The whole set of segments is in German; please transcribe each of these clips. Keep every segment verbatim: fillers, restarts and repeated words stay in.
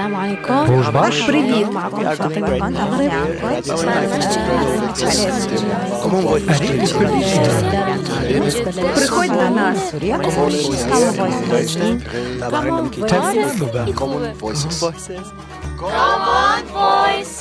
السلام عليكم. Rojbash. Привіт, معكم فاطمة بان Приходь до нас. Common Voices. Common Voices.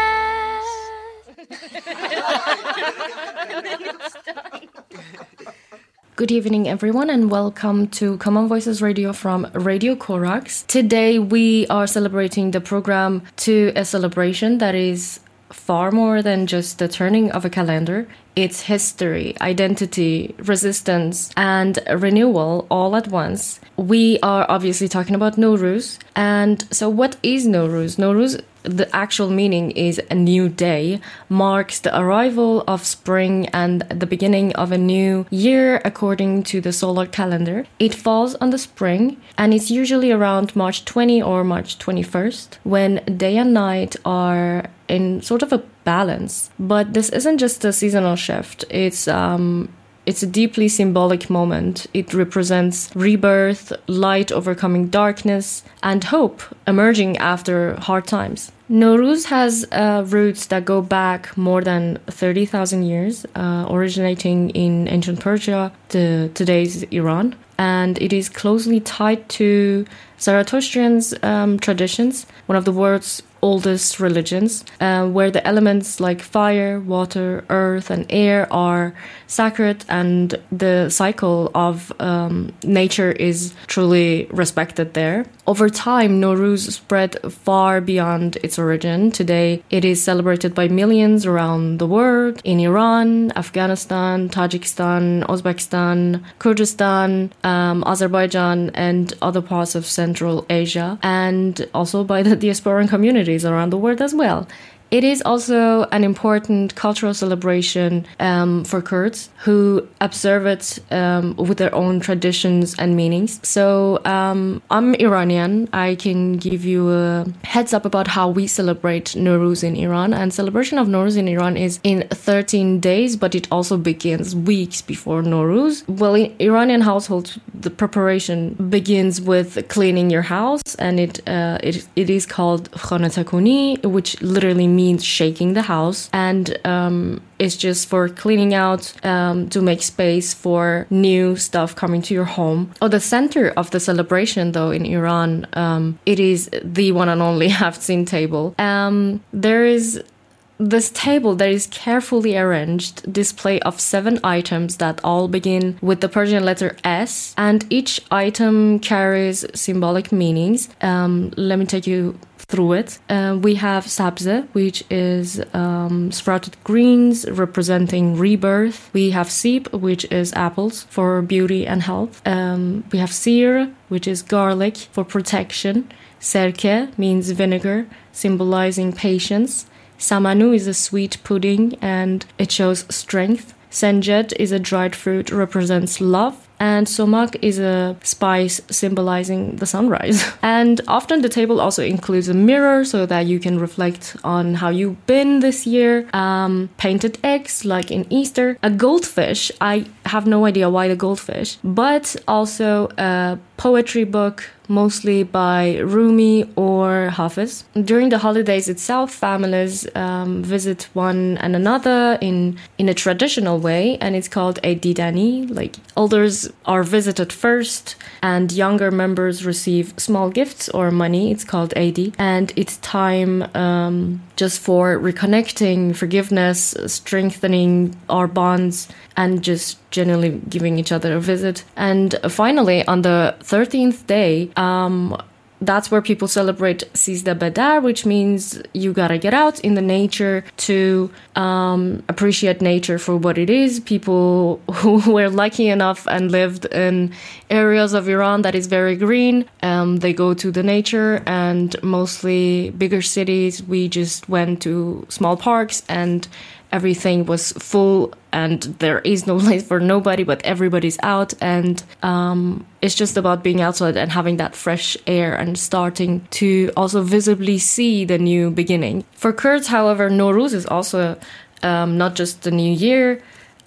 Good evening, everyone, and welcome to Common Voices Radio from Radio Corax. Today, we are celebrating the program to a celebration that is far more than just the turning of a calendar. It's history, identity, resistance, and renewal all at once. We are obviously talking about Nowruz. And so what is Nowruz? Nowruz, the actual meaning is a new day, marks the arrival of spring and the beginning of a new year according to the solar calendar. It falls on the spring, and it's usually around March twentieth or March twenty-first, when day and night are in sort of a balance. But this isn't just a seasonal shift. It's um It's a deeply symbolic moment. It represents rebirth, light overcoming darkness, and hope emerging after hard times. Nowruz has uh, roots that go back more than thirty thousand years, uh, originating in ancient Persia to today's Iran. And it is closely tied to Zoroastrian's um, traditions, one of the world's oldest religions, uh, where the elements like fire, water, earth, and air are sacred, and the cycle of um, nature is truly respected there. Over time, Nowruz spread far beyond its origin. Today, it is celebrated by millions around the world, in Iran, Afghanistan, Tajikistan, Uzbekistan, Kyrgyzstan, um, Azerbaijan, and other parts of Central Asia, and also by the diasporan communities around the world as well. It is also an important cultural celebration um, for Kurds who observe it um, with their own traditions and meanings. So um, I'm Iranian. I can give you a heads up about how we celebrate Nowruz in Iran. And celebration of Nowruz in Iran is in thirteen days, but it also begins weeks before Nowruz. Well, in Iranian households, the preparation begins with cleaning your house, and it uh, it it is called Khana Takuni, which literally means means shaking the house, and um, it's just for cleaning out um, to make space for new stuff coming to your home. Oh, the center of the celebration, though, in Iran, um, it is the one and only Haftzin table. Um, there is this table that is carefully arranged display of seven items that all begin with the Persian letter S, and each item carries symbolic meanings. Um, let me take you through it. Uh, we have sabze, which is um, sprouted greens representing rebirth. We have sib, which is apples for beauty and health. Um, we have sir, which is garlic for protection. Serke means vinegar, symbolizing patience. Samanu is a sweet pudding, and it shows strength. Senjet is a dried fruit, represents love. And somak is a spice symbolizing the sunrise. And often the table also includes a mirror so that you can reflect on how you've been this year. Um, painted eggs, like in Easter. A goldfish, I have no idea why the goldfish, but also a poetry book, mostly by Rumi or Hafiz. During the holidays itself, families um, visit one and another in, in a traditional way, and it's called a didani, like elders are visited first, and younger members receive small gifts or money. It's called Eidi, and it's time um, just for reconnecting, forgiveness, strengthening our bonds, and just generally giving each other a visit. And finally, on the thirteenth day, um, that's where people celebrate Sizde Bedar, which means you gotta get out in the nature to um, appreciate nature for what it is. People who were lucky enough and lived in areas of Iran that is very green, um, they go to the nature, and mostly bigger cities, we just went to small parks, and everything was full, and there is no place for nobody, but everybody's out, and um, it's just about being outside and having that fresh air and starting to also visibly see the new beginning. For Kurds, however, Nowruz is also um, not just the new year.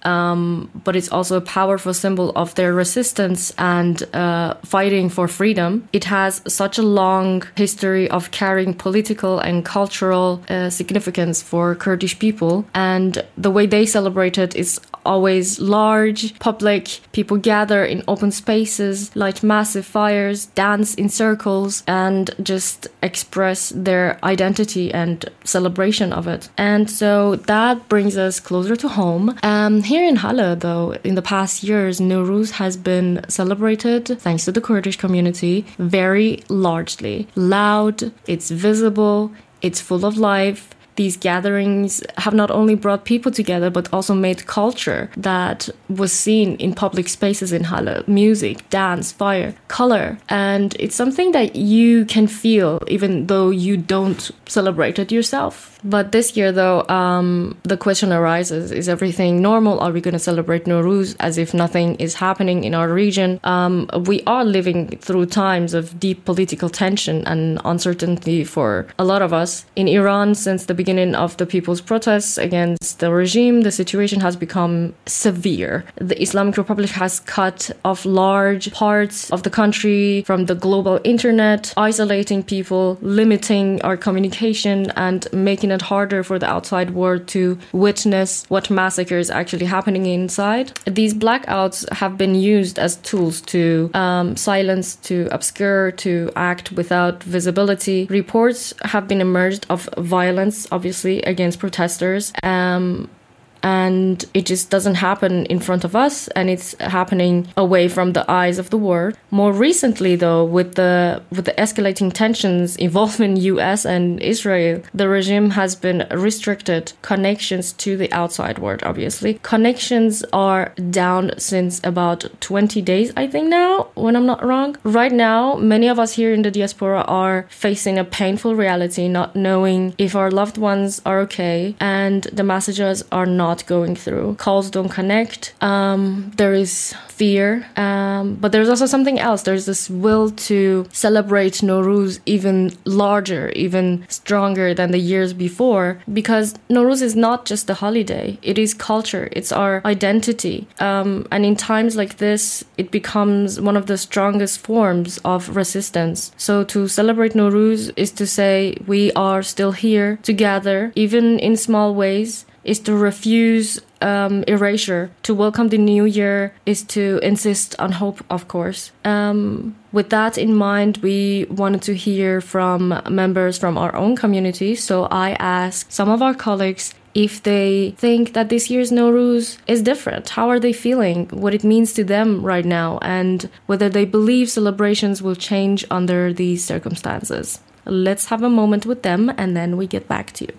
um, but it's also a powerful symbol of their resistance and uh, fighting for freedom. It has such a long history of carrying political and cultural uh, significance for Kurdish people, and the way they celebrate it is always large, public. People gather in open spaces, light massive fires, dance in circles, and just express their identity and celebration of it. And so that brings us closer to home. Um, here in Halle, though, in the past years, Nowruz has been celebrated, thanks to the Kurdish community, very largely. Loud, it's visible, it's full of life. These gatherings have not only brought people together, but also made culture that was seen in public spaces in Halle. Music, dance, fire, color. And it's something that you can feel even though you don't celebrate it yourself. But this year, though, um, the question arises, is everything normal? Are we going to celebrate Nowruz as if nothing is happening in our region? Um, we are living through times of deep political tension and uncertainty for a lot of us. In Iran, since the beginning of the people's protests against the regime, the situation has become severe. The Islamic Republic has cut off large parts of the country from the global internet, isolating people, limiting our communication, and making it harder for the outside world to witness what massacre is actually happening inside. These blackouts have been used as tools to um, silence, to obscure, to act without visibility. Reports have been emerged of violence, obviously, against protesters. Um, And it just doesn't happen in front of us, and it's happening away from the eyes of the world. More recently, though, with the with the escalating tensions involving U S and Israel, the regime has been restricted connections to the outside world, obviously. Connections are down since about twenty days, I think now, when I'm not wrong. Right now, many of us here in the diaspora are facing a painful reality, not knowing if our loved ones are okay, and the messages are not going through. Calls don't connect. Um, there is fear, um, but there's also something else. There's this will to celebrate Nowruz even larger, even stronger than the years before, because Nowruz is not just a holiday. It is culture. It's our identity. Um, and in times like this, it becomes one of the strongest forms of resistance. So to celebrate Nowruz is to say we are still here together, even in small ways, is to refuse um, erasure. To welcome the new year is to insist on hope, of course. Um, with that in mind, we wanted to hear from members from our own community. So I asked some of our colleagues if they think that this year's Nowruz is different. How are they feeling? What it means to them right now? And whether they believe celebrations will change under these circumstances. Let's have a moment with them, and then we get back to you.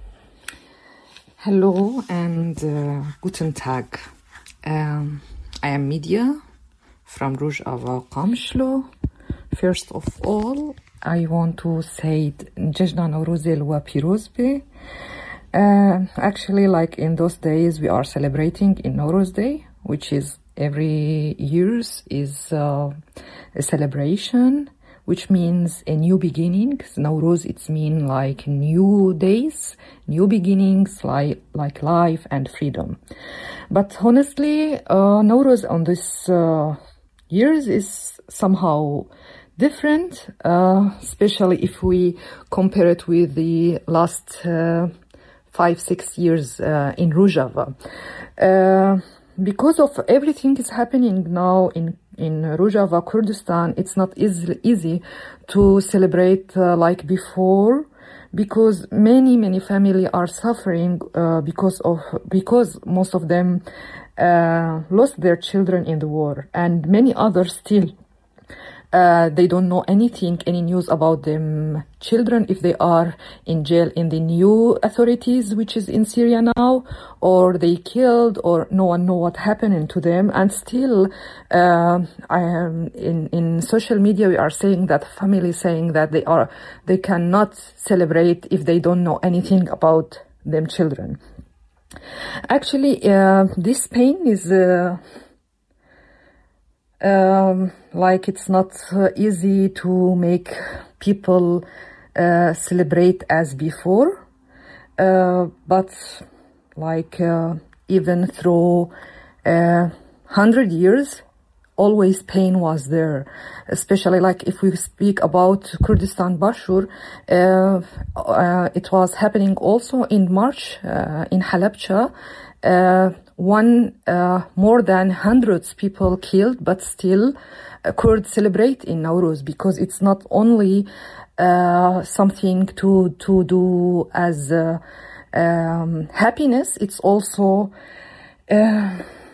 Hello and uh, guten Tag. Um, I am Media from Rojava, Qamishlo. First of all, I want to say Jejna Nowruz wa Piroz be. Uh, actually, like in those days, we are celebrating in Nowruz Day, which is every year's is uh, a celebration, which means a new beginning. Nowruz, it's mean like new days, new beginnings, like like life and freedom. But honestly, uh, Nowruz on this uh, years is somehow different, uh, especially if we compare it with the last uh, five, six years uh, in Rojava. Uh, because of everything is happening now in in Rojava, Kurdistan, it's not easy, easy to celebrate uh, like before, because many, many families are suffering uh, because of, because most of them uh, lost their children in the war, and many others still Uh, they don't know anything, any news about them children, if they are in jail in the new authorities, which is in Syria now, or they killed, or no one know what happened to them. And still, uh, I am in, in social media, we are saying that families saying that they are, they cannot celebrate if they don't know anything about them children. Actually, uh, this pain is, uh, Um, like it's not uh, easy to make people uh, celebrate as before, uh, but like uh, even through a hundred years, always pain was there. Especially like if we speak about Kurdistan Bashur, uh, uh, it was happening also in March uh, in Halabja. Uh, one uh, more than hundreds people killed, but still uh, Kurds celebrate in Nowruz because it's not only uh, something to to do as uh, um, happiness. It's also uh,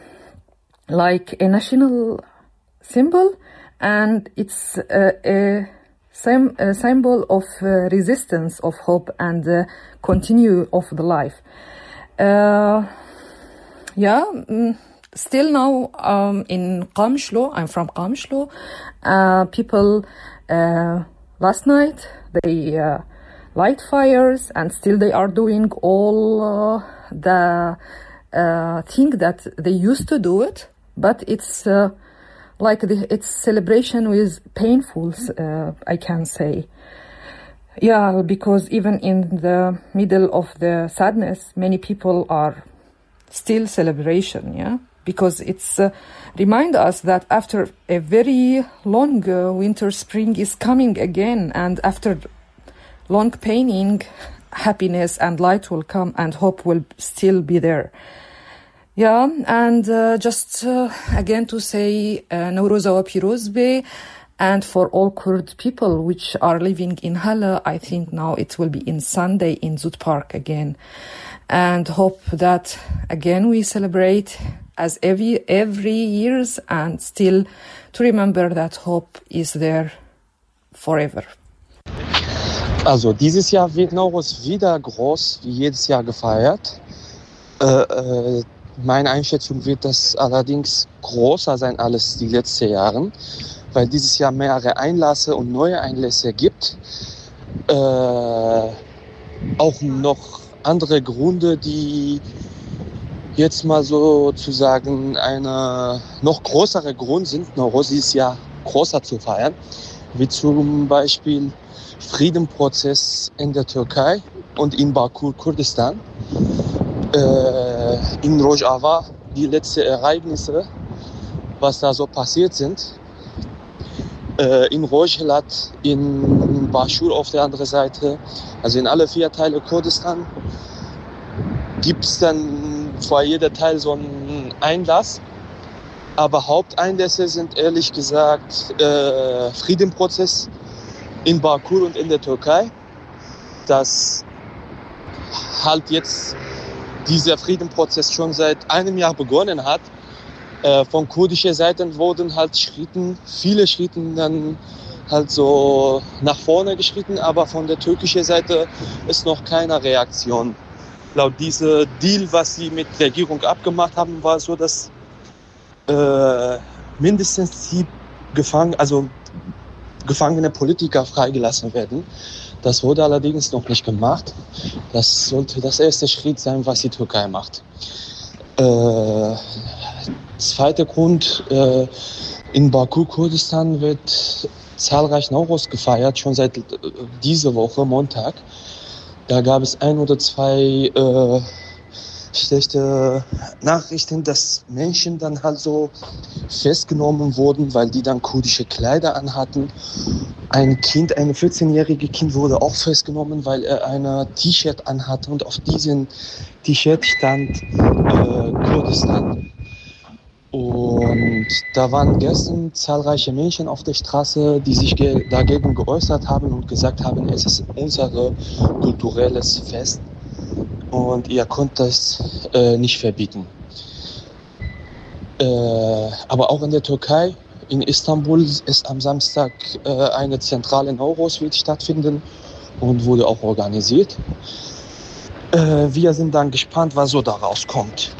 like a national symbol, and it's uh, a, sim- a symbol of uh, resistance, of hope, and uh, continue of the life. Uh, yeah, mm, still now um, in Qamishlo, I'm from Qamishlo, uh, people uh, last night they uh, light fires, and still they are doing all uh, the uh, thing that they used to do it, but it's uh, like the, it's celebration with painful, uh, I can say. Yeah, because even in the middle of the sadness, many people are still celebration, yeah? Because it's uh, remind us that after a very long uh, winter, spring is coming again, and after long paining, happiness and light will come, and hope will still be there. Yeah, and uh, just uh, again to say uh, Nowruz wa Piruz be, and for all Kurd people which are living in Hala, I think now it will be in Sunday in Zut Park again, and hope that again we celebrate as every every years, and still to remember that hope is there forever. Also dieses Jahr wird Nowruz wieder groß wie jedes Jahr gefeiert. Äh, äh, Meine Einschätzung wird das allerdings größer sein als die letzten Jahre, weil dieses Jahr mehrere Einlässe und neue Einlässe gibt. Äh, auch noch andere Gründe, die jetzt mal sozusagen eine noch größere Grund sind, Nowruz dieses Jahr größer zu feiern, wie zum Beispiel Friedensprozess in der Türkei und in Baku, Kurdistan. Äh, in Rojava, die letzten Ereignisse, was da so passiert sind. Äh, in Rojhelat, in Bashur auf der anderen Seite, also in alle vier Teile Kurdistan, gibt es dann vor jeder Teil so einen Einlass. Aber Haupteinlässe sind ehrlich gesagt äh, Friedensprozess in Baku und in der Türkei. Das halt jetzt dieser Friedensprozess schon seit einem Jahr begonnen hat. Äh, von kurdischer Seite wurden halt Schritten, viele Schritte dann halt so nach vorne geschritten, aber von der türkischen Seite ist noch keine Reaktion. Laut diesem Deal, was sie mit der Regierung abgemacht haben, war so, dass äh, mindestens die Gefangenen, also gefangene Politiker freigelassen werden. Das wurde allerdings noch nicht gemacht. Das sollte das erste Schritt sein, was die Türkei macht. Äh, zweiter Grund, äh, in Baku, Kurdistan wird zahlreich Nowruz gefeiert, schon seit äh, dieser Woche, Montag. Da gab es ein oder zwei äh, schlechte Nachrichten, dass Menschen dann halt so festgenommen wurden, weil die dann kurdische Kleider anhatten. Ein Kind, ein vierzehnjähriges Kind wurde auch festgenommen, weil er ein T-Shirt anhatte und auf diesem T-Shirt stand äh, Kurdistan. Und da waren gestern zahlreiche Menschen auf der Straße, die sich ge- dagegen geäußert haben und gesagt haben, es ist unser kulturelles Fest. Und ihr könnt das äh, nicht verbieten. Äh, aber auch in der Türkei, in Istanbul, ist am Samstag äh, eine zentrale Nowruz wird stattfinden und wurde auch organisiert. Äh, wir sind dann gespannt, was so daraus kommt.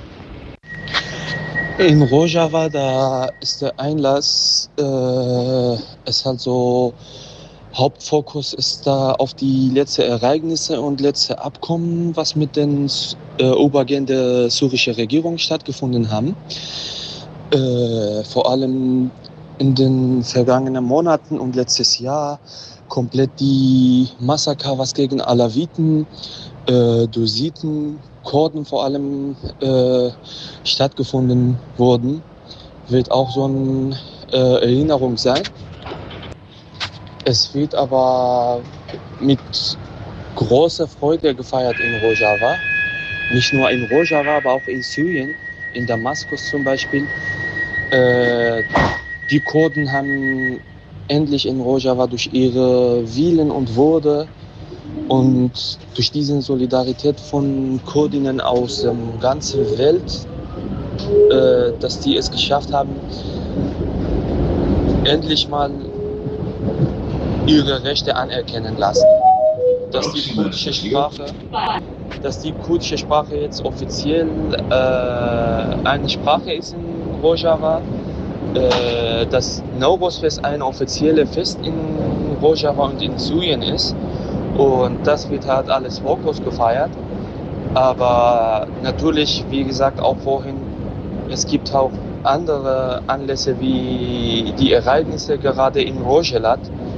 In Rojava, da ist der Einlass, äh, ist halt so, Hauptfokus ist da auf die letzten Ereignisse und letzte Abkommen, was mit den äh, Obergängen der syrischen Regierung stattgefunden haben. Äh, vor allem in den vergangenen Monaten und letztes Jahr komplett die Massaker, was gegen Alawiten, äh, Dusiten Kurden vor allem äh, stattgefunden wurden, wird auch so eine äh, Erinnerung sein. Es wird aber mit großer Freude gefeiert in Rojava. Nicht nur in Rojava, aber auch in Syrien, in Damaskus zum Beispiel. Äh, die Kurden haben endlich in Rojava durch ihre Willen und Würde und durch diese Solidarität von Kurdinnen aus der ganzen Welt, äh, dass die es geschafft haben, endlich mal ihre Rechte anerkennen lassen. Dass die kurdische Sprache, dass die kurdische Sprache jetzt offiziell äh, eine Sprache ist in Rojava, äh, dass Nowruz-Fest ein offizielles Fest in Rojava und in Syrien ist. Und das wird halt alles wortlos gefeiert. Aber natürlich, wie gesagt, auch vorhin, es gibt auch andere Anlässe wie die Ereignisse gerade in Rojhelat.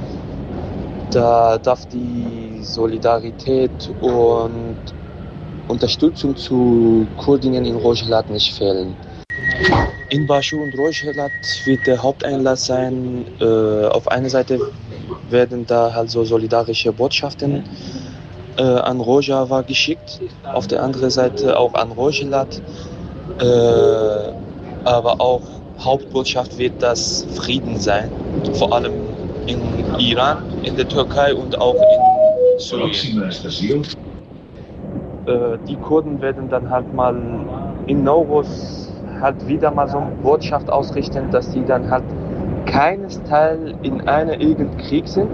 Da darf die Solidarität und Unterstützung zu Kurdinnen in Rojhelat nicht fehlen. In Baschu und Rojhelat wird der Haupteinlass sein. Äh, auf einer Seite werden da halt so solidarische Botschaften äh, an Rojava geschickt, auf der anderen Seite auch an Rojhelat. Äh, aber auch Hauptbotschaft wird das Frieden sein, vor allem in Iran, in der Türkei und auch in Syrien. Äh, die Kurden werden dann halt mal in Nowruz halt wieder mal so eine Botschaft ausrichten, dass die dann halt keines Teil in einer irgendeinem Krieg sind,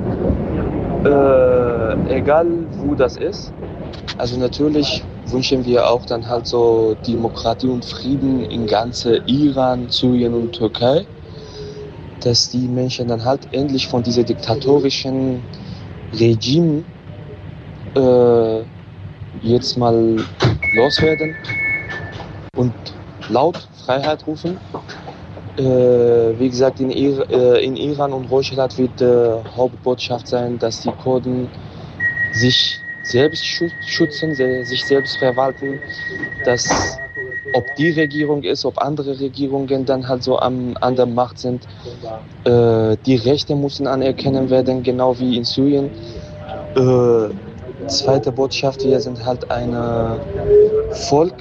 äh, egal wo das ist. Also natürlich wünschen wir auch dann halt so Demokratie und Frieden in ganze Iran, Syrien und Türkei, dass die Menschen dann halt endlich von diesem diktatorischen Regime äh, jetzt mal loswerden und laut Freiheit rufen. Äh, wie gesagt, in, Ir- äh, in Iran und Rojhelat wird äh, Hauptbotschaft sein, dass die Kurden sich selbst schützen, sich selbst verwalten, dass ob die Regierung ist, ob andere Regierungen dann halt so am, an der Macht sind, äh, die Rechte müssen anerkennen werden, genau wie in Syrien. Äh, zweite Botschaft, wir sind halt ein Volk.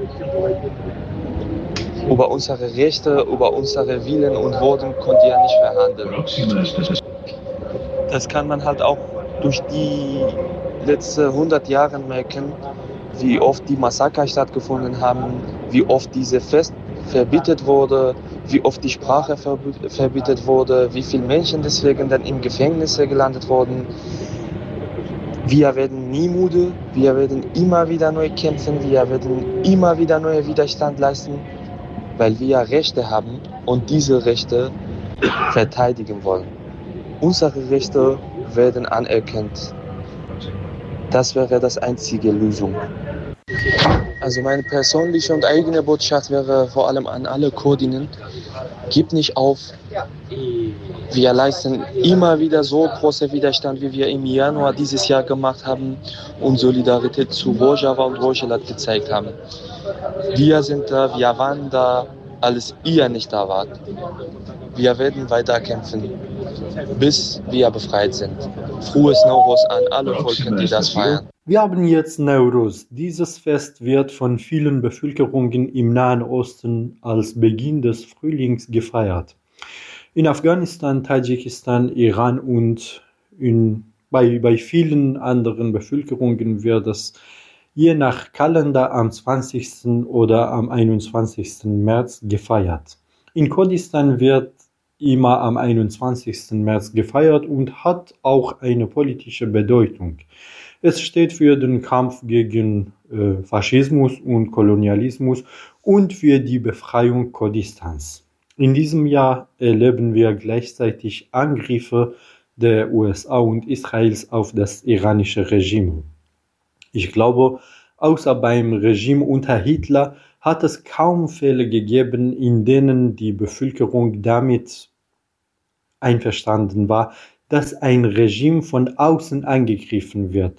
Über unsere Rechte, über unsere Willen und Worte könnt ihr nicht verhandeln. Das kann man halt auch durch die letzten hundert Jahre merken, wie oft die Massaker stattgefunden haben, wie oft diese Fest verbietet wurde, wie oft die Sprache verbietet wurde, wie viele Menschen deswegen dann in Gefängnisse gelandet wurden. Wir werden nie müde, wir werden immer wieder neu kämpfen, wir werden immer wieder neuen Widerstand leisten, weil wir Rechte haben und diese Rechte verteidigen wollen. Unsere Rechte werden anerkannt. Das wäre das einzige Lösung. Also meine persönliche und eigene Botschaft wäre vor allem an alle Kurdinnen: Gebt nicht auf. Wir leisten immer wieder so großen Widerstand, wie wir im Januar dieses Jahr gemacht haben und Solidarität zu Rojava und Rojhelat gezeigt haben. Wir sind da, wir waren da, als ihr nicht da wart. Wir werden weiter kämpfen, bis wir befreit sind. Frohes Nowruz an alle Völker, die das feiern. Wir haben jetzt Nowruz. Dieses Fest wird von vielen Bevölkerungen im Nahen Osten als Beginn des Frühlings gefeiert. In Afghanistan, Tadschikistan, Iran und in, bei, bei vielen anderen Bevölkerungen wird es je nach Kalender am zwanzigsten oder am einundzwanzigsten März gefeiert. In Kurdistan wird immer am einundzwanzigsten März gefeiert und hat auch eine politische Bedeutung. Es steht für den Kampf gegen äh, Faschismus und Kolonialismus und für die Befreiung Kurdistans. In diesem Jahr erleben wir gleichzeitig Angriffe der U S A und Israels auf das iranische Regime. Ich glaube, außer beim Regime unter Hitler hat es kaum Fälle gegeben, in denen die Bevölkerung damit einverstanden war, dass ein Regime von außen angegriffen wird.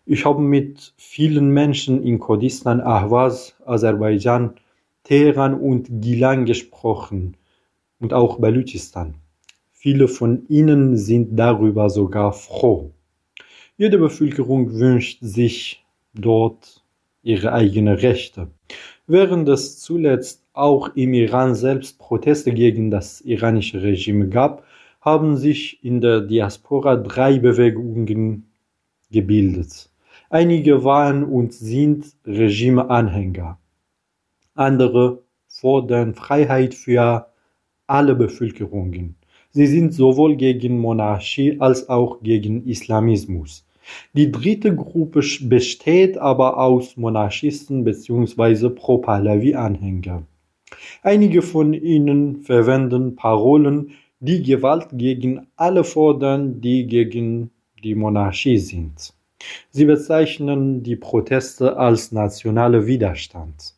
Ich habe mit vielen Menschen in Kurdistan, Ahwaz, Aserbaidschan, Teheran und Gilan gesprochen und auch Baluchistan. Viele von ihnen sind darüber sogar froh. Jede Bevölkerung wünscht sich dort ihre eigenen Rechte. Während es zuletzt auch im Iran selbst Proteste gegen das iranische Regime gab, haben sich in der Diaspora drei Bewegungen gebildet. Einige waren und sind Regimeanhänger. Andere fordern Freiheit für alle Bevölkerungen. Sie sind sowohl gegen Monarchie als auch gegen Islamismus. Die dritte Gruppe besteht aber aus Monarchisten bzw. Pro-Pahlavi-Anhänger. Einige von ihnen verwenden Parolen, die Gewalt gegen alle fordern, die gegen die Monarchie sind. Sie bezeichnen die Proteste als nationaler Widerstand.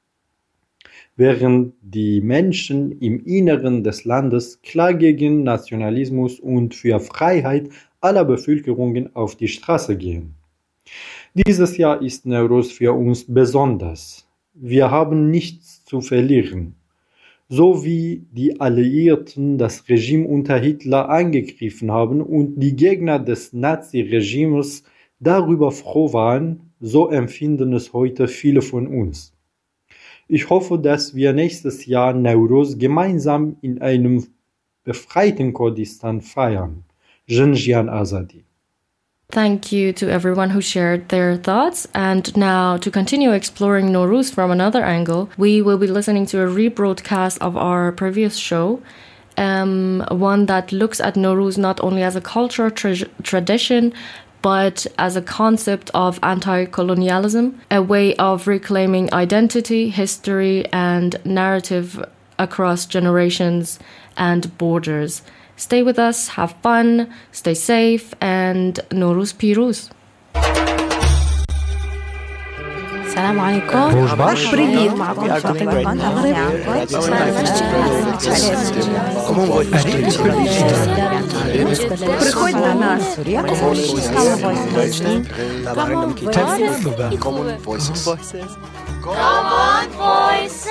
Während die Menschen im Inneren des Landes klar gegen Nationalismus und für Freiheit aller Bevölkerungen auf die Straße gehen. Dieses Jahr ist Nowruz für uns besonders. Wir haben nichts zu verlieren. So wie die Alliierten das Regime unter Hitler angegriffen haben und die Gegner des Nazi-Regimes darüber froh waren, so empfinden es heute viele von uns. Ich hoffe, dass wir nächstes Jahr Nowruz gemeinsam in einem befreiten Kurdistan feiern. Jinjian Azadi. Thank you to everyone who shared their thoughts. And now, to continue exploring Nowruz from another angle, we will be listening to a rebroadcast of our previous show, um, one that looks at Nowruz not only as a cultural tra- tradition, but as a concept of anti-colonialism, a way of reclaiming identity, history, and narrative across generations and borders. Stay with us, have fun, stay safe, and Nowruz Piruz. السلام عليكم. روج باش. بريد معكم فاطمة من المغرب. Приходь до нас. Common Voices. Common Voices.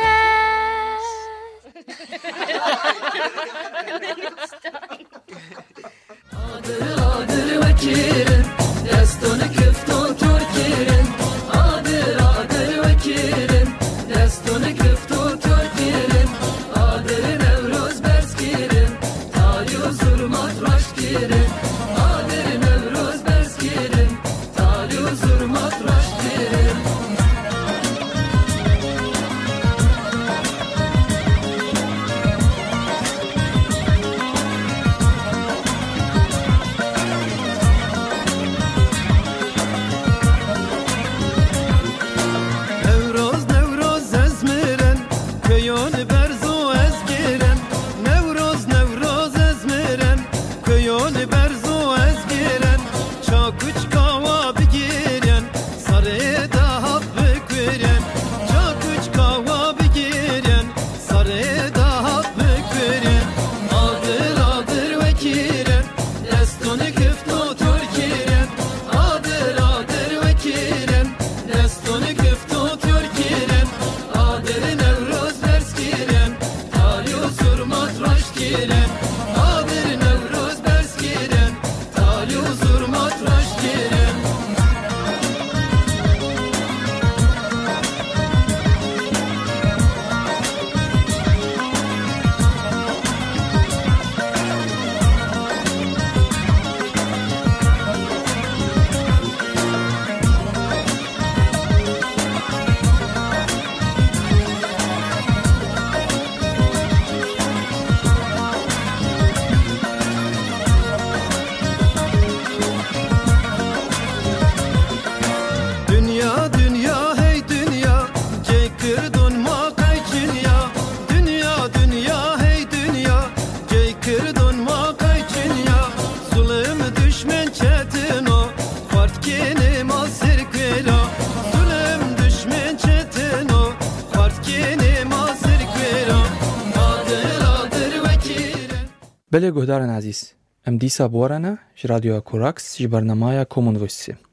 بله گهدارن عزیز ام دیسا بوارانه ج رادیو کوراکس ج برنامه کامون ویسی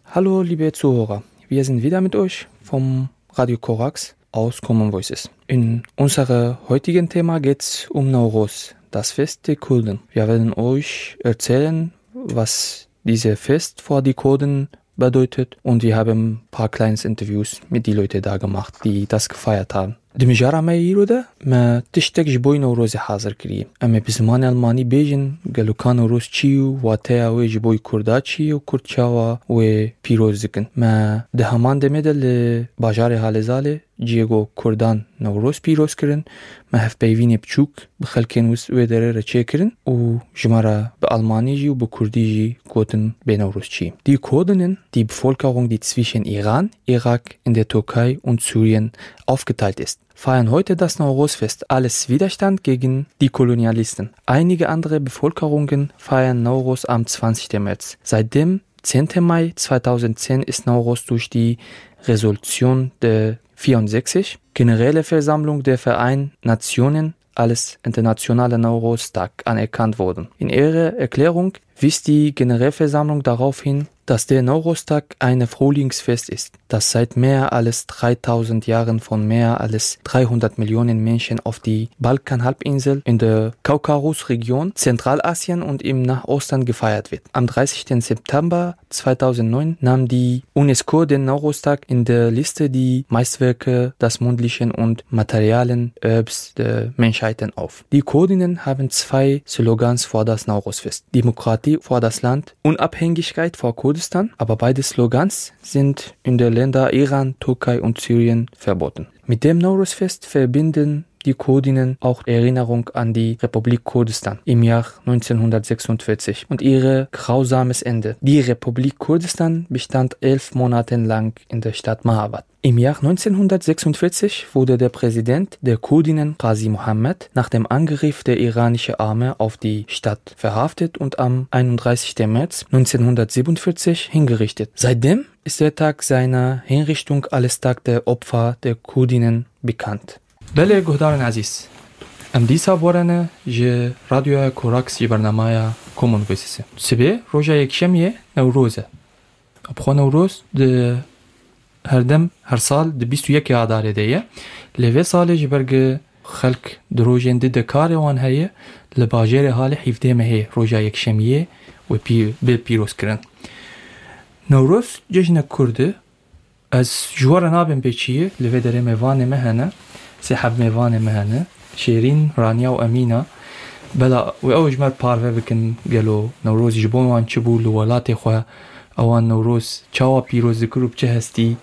Hallo liebe Zuhörer, wir sind wieder mit euch vom Radio Corax aus Common Voices. In unserem heutigen Thema geht es um Nowruz, das Fest der Kurden. Wir werden euch erzählen, was dieses Fest für die Kurden bedeutet, und wir haben ein paar kleine Interviews mit den Leuten da gemacht, die das gefeiert haben. دمجارة ما يروده ما تشتك جبوي نوروز حاضر كريه اما بزمان الماني بيجن قالوا كان نوروز چيو واتايا وي جبوي كردا چي و كردشاوا و بيروز ذكن ما دهمان دمده لباجار حالزاله جيگو كردان نوروز بيروز كرن ما هف بيوين بچوك بخلكين وس ويدره رچه كرن و جمارا بألماني جي و بكردي جي گوتن بنوروز چي. Die Kurdinnen, die Bevölkerung, die zwischen Iran, Irak, in der Türkei und Syrien aufgeteilt ist, feiern heute das Nowruz-Fest als Widerstand gegen die Kolonialisten. Einige andere Bevölkerungen feiern Nowruz am zwanzigsten März. Seit dem zehnten Mai zweitausendzehn ist Nowruz durch die Resolution der vierundsechzig, Generelle Versammlung der Vereinten Nationen, als internationaler Nowruz-Tag anerkannt worden. In ihrer Erklärung wies die Generalversammlung darauf hin, dass der Nowruz-Tag ein Frühlingsfest ist, das seit mehr als dreitausend Jahren von mehr als dreihundert Millionen Menschen auf die Balkanhalbinsel, in der Kaukasusregion, Zentralasien und im Nahosten gefeiert wird. Am dreißigsten September zweitausendneun nahm die UNESCO den Nowruz-Tag in der Liste die Meisterwerke des mundlichen und materialen Erbs der Menschheiten auf. Die Kurdinnen haben zwei Slogans vor das Nowruz-Fest: Demokratie vor das Land, Unabhängigkeit vor Kurdistan. Aber beide Slogans sind in den Ländern Iran, Türkei und Syrien verboten. Mit dem Nowruz-Fest verbinden die Kurdinnen auch Erinnerung an die Republik Kurdistan im Jahr neunzehnhundertsechsundvierzig und ihr grausames Ende. Die Republik Kurdistan bestand elf Monate lang in der Stadt Mahabad. Im Jahr neunzehnhundertsechsundvierzig wurde der Präsident der Kurdinnen, Qazi Mohammed, nach dem Angriff der iranischen Armee auf die Stadt verhaftet und am einunddreißigsten März neunzehnhundertsiebenundvierzig hingerichtet. Seitdem ist der Tag seiner Hinrichtung als Tag der Opfer der Kurdinnen bekannt. بله گهدارن عزیز ام دیسا بورنه جه رادیو کوراکس جه برنامه کومون ویسیسه سبه روژا یکشمیه نوروزه ابخوا نوروز ده هر دم هر سال ده بیست و یک آداره دیه لوه ساله جه برگ خلق ده روژن ده ده کار وان هیه لباجر حال هفته مهی روژا یکشمیه و پی به پیروز کرن نوروز جشن کرده از جوار نابن بچیه لوه داره موانه مهنه سحب میوان مهنه شیرین رانیا و امینا بلا و اوج مر پارو بکن گلو نوروز جبون وان چبو لولات خو اوان نوروز چاوا پیروز ذکر چه هستی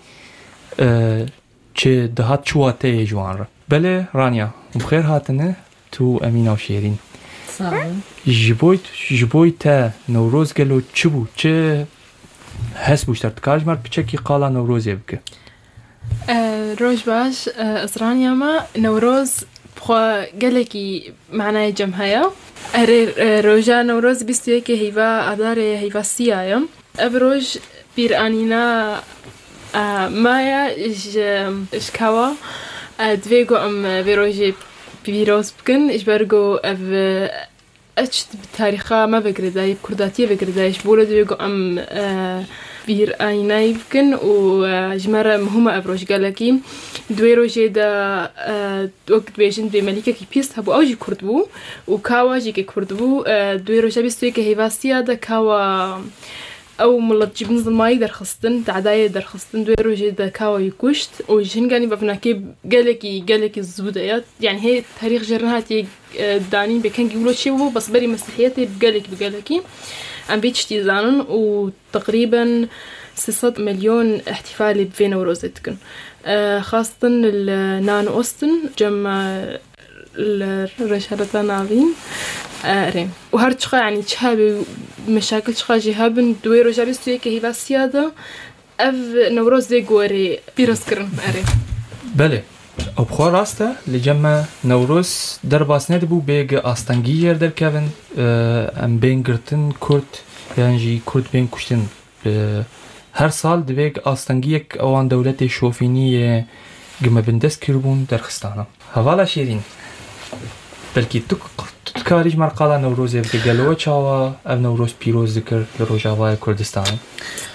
چه دهات چواته جوان را بله رانیا بخیر هاتنه تو امینا و شیرین سلام جبویت جبویت نوروز گلو چبو چه هس بوشتر کارج مر بچکی قالا نوروزی بک روج باش اسرانيا ما نوروز بخوا قالكي معناه جمهيا روجا نوروز بيستو يكي هيفا اداري هيفا سيايا ابروج بيرانينا مايا اش اشكاوا دويغو ام بيروجي بيروز بكن اش برغو اف اتش بتاريخا ما بقرداي بكرداتيه بقردايش بولا دويغو ام بير آینه بکن و جمره مهمه ابروج گلکی دوی روزی دا وقت بیشتر دوی ملیکه کی پیست هبو آوجی کرد بو و کاوا جی که کرد بو دوی روزی بیستوی که هیواسیا دا کاوا او ملت جبن زمایی در خستن تعدای در خستن دوی روزی دا کاوا یکوشت و جنگانی بفناکی گلکی گلکی زودیات يعني هي تاريخ جرنهاتي دانين بكن يقولوا شيء هو بس بري مسيحيتي بقلك بقلكي عم بيتشتي زانن وتقريبا ستة مليون احتفال بفي نوروز تكن خاصة النان أوستن جمع الرشارة نابين ريم وهرتشقا يعني تشابي مشاكل تشقا جهابن دوي رجابي ستوي كهيفا سيادة اف نوروز دي قوري بيرسكرن ريم بله او بخوا راسته لجمع نوروز در باسنه دبو بیگ آستانگی در کهون ام بین گرتن کرد یعنی جی کرد بین کشتن هر سال دبیگ آستانگی یک اوان دولت شوفینی گمه بندست کربون در خستانم حوالا شیرین بلکی تو کاریج مرقالا نوروزه بگلوه چاوا او نوروز پیروز ذکر لروجاوای کردستان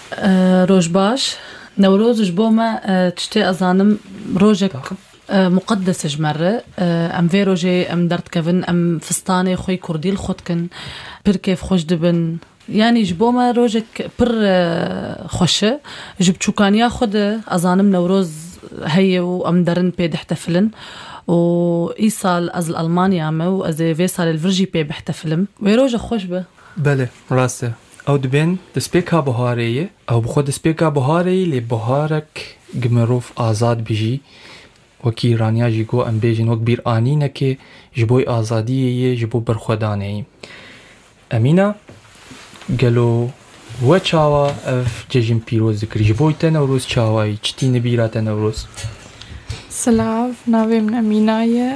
روج باش نوروز جبوما تشتي أزانم روجك مقدس جمرة أم في روجي أم درت كفن أم فستاني خوي كرديل خدكن بر كيف خوش دبن يعني جبوما روجك بر خوشة جب شوكانيا خد أزانم نوروز هي وأم درن بيد احتفلن وإيصال أزل ألمانيا مو أزي فيصال الفرجي بي بحتفلم ويروجة خوش به بله راسته او دبن دسپیکا بهاریه او بخود دسپیکا بهاری لی بهارک گمروف آزاد بجی وکی ایرانیا جی گو ام بیجن وک بیر آنینه که جبوی آزادیه جبو برخودانه امینه گلو و چاوا اف ججم پیروز ذکری جبوی تنوروز چاوای چتی نبیره تنوروز سلاف ناوی من امینایه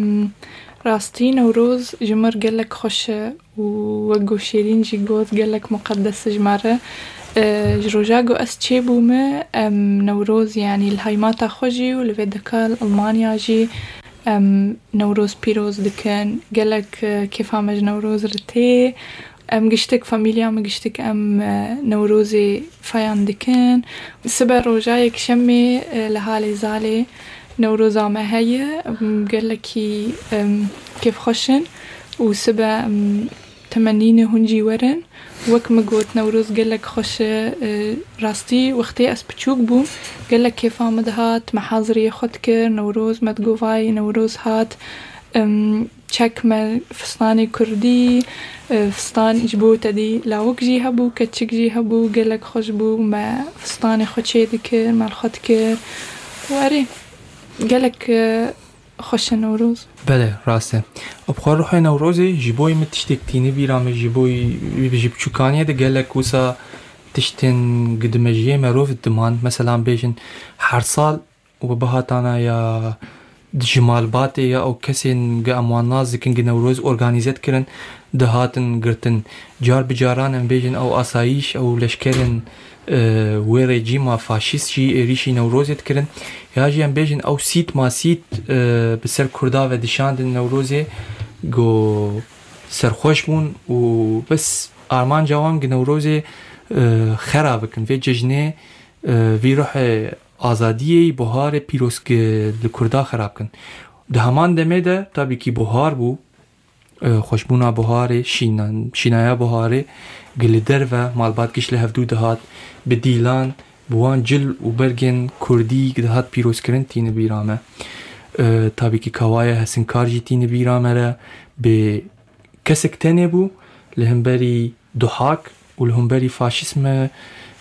راستي نوروز جمر قالك خوش ووقو شيرين جي قوت قالك مقدس جمرة جروجاقو أس بومه نوروز يعني الهايماتا خوجي ولفيدكال ألمانيا جي نوروز بيروز دكان قالك كيف عمج نوروز رتي أم قشتك فاميليا ما قشتك أم نوروزي فايان دكان سبع روجايك شمي لهالي زالي نوروزا ما هي قال لك كيف خشن وسبع تمنين هنجي ورن وك مقوت نوروز قال لك خش راستي وقتي اسبتشوك بوم قال لك كيف عمد هات محاضري خدكر نوروز ما تقوفاي نوروز هات تشك ما فستاني كردي فستان جبو تدي لا وك جي هبو كتشك جي هبو قال لك خش بو ما فستاني خدشي دكر ما الخدكر واري قالك خوش نوروز بله راسته ابخار روحي نوروزي جيبوي متشتكتيني بيرام جيبوي بجيب شوكانية ده قالك وسا تشتن قدمجيه مروف الدمان مثلا بيجن هر سال وبهاتانا يا جمال باتي يا او كسين قا اموان ناز كن نوروز اورغانيزات كرن دهاتن قرتن جار بجاران ام بيجن او اسايش او لشكرن اه وريجيما فاشيست جي ريشي نوروز يتكرن ياجي ام بيجن او سيت ما سيت اه بسر كردا و دشاند نوروزي جو سرخوش بون و بس ارمان جوان نوروزي اه خراب كن في ججنه اه في روح آزادی بهار پیروز که لکردا خراب کن. ده همان دمه ده تابی که بهار بو خوشبونا بهاره شینان شینایا بهاره گلیدر و مالبات کش لهفدو دهات به دیلان بوان جل و برگن کردی که دهات پیروز کرن تین بیرامه تابی که کوای هسن کارجی تین بیرامه را به کسک تنه بو لهم بری دحاک و لهم بری فاشیسم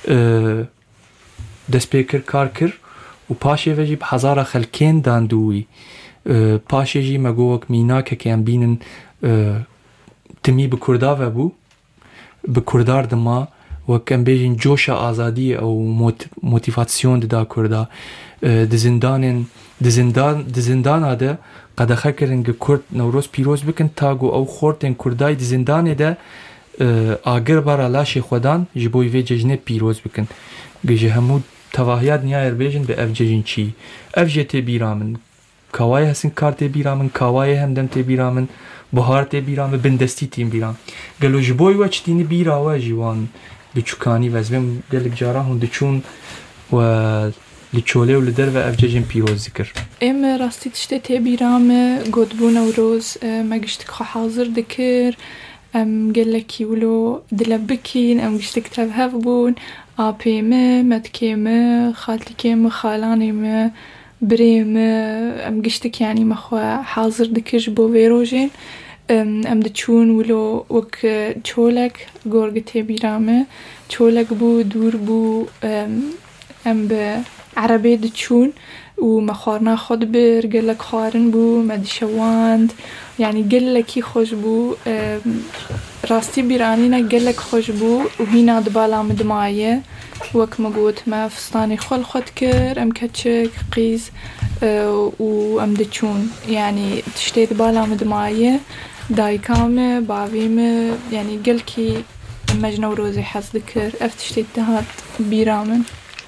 دست پیکر کار کر و پاشه وجی به هزار خلکین داندوی پاشه جی مگوک مینا که که ام بینن تمی به کردا و بو به کردار دما و کم بیجن جوش آزادی او موتیفاسیون دا کردا دزندان دزندان دزندان آده قد خکرن که کرد نوروز پیروز بکن تاگو او خورتن کردای دزندان ده آگر برا لاش خودان جبوی وی ججنه پیروز بکن گجه همود تواهیات نیایر بیجن به اف ججن چی اف جتی بیرامن کاوای هسن کار تی بیرامن کاوای همدم تی بیرامن بهار تی بیرامن بندستی تیم بیرام گلو جبوی و چتینی بیراوه جوان بچکانی وزبیم گلک جارا هون دچون و لچوله و لدر و اف ججن پیروز ذکر ام راستی تشتی تی بیرام گودبو نوروز مگشتک خو حاضر دکر ام گلکی ولو دلبکین ام گشتک تبهف بون آبیمه مدکیمه خالتیکیمه خالانیمه بريمه ام قشتك يعني مخوا حاضر دكش بو فيروجين ام دتشون ولو وك تشولك غورغتي بيرامه تشولك بو دور بو ام بعربي دتشون ومخارنا خد بر قلك خارن بو مدشواند يعني قلك خوش بو راستي بيرانينا قلك خوش بو وهنا دبالا مدمايه وك مقوت ما فستاني خل خد كر ام كتشك قيز اه وام دتشون يعني تشتيت بالا مدمايه داي كامه باويمه يعني قلكي مجنو روزي حز ذكر اف تشتيت هات بيرامن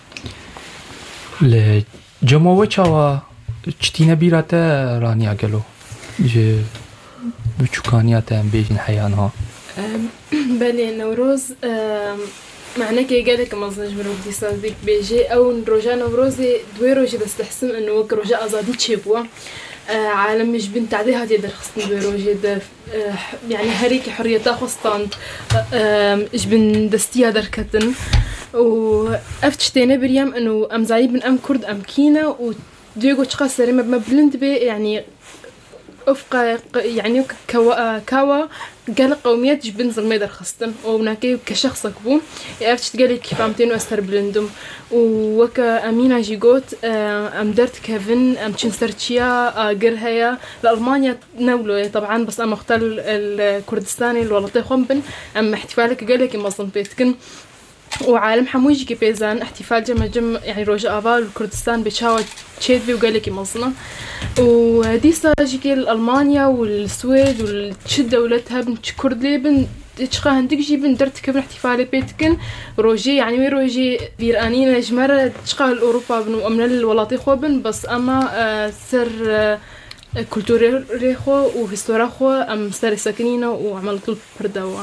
لجمعوه چاوا چتينه بيراته رانيا قلو جي بچوكانياته ام بيجن حيانها بله نوروز معناه كي قالك مازنج من ودي صادق بيجي او روجا نوروزي دوي روجي دستحسن انه وك روجا ازادي تشيبوا آه عالم مش بنت عدي هادي درخصني دوي روجي ده آه يعني هريك حريه تاخستان آه اش بن دستيها دركتن و افتشتينا بريام انه ام زايب من ام كرد ام كينا و ديغو تشخاصري ما بلند بي يعني افق يعني كوا كوا قال قوميات جبن زلمي درخستن وناكي كشخص كبون يعرفش تقالي كيف عمتين واستر بلندم وك امينه جيغوت ام درت كيفن ام تشنسرتشيا قرهيا لالمانيا نولو طبعا بس ام اختل الكردستاني الولطي خنبن ام احتفالك قالك مصن بيتكن وعالم حموجي كي بيزان احتفال جمع جم يعني روجا افال الكردستان بتشاوى تشيدفي وقالك مصنة ودي ساجي المانيا والسويد والتشد دولتها بنت كردلي بن تشخا هندك جي بن درت كبر احتفال بيتكن روجي يعني وي روجي فيرانين اجمر تشخا الاوروبا بن امن الولاطي خوبن بس اما آه سر آه كولتوري ريخو وهستورا خو ام سر ساكنينه وعملت البردوان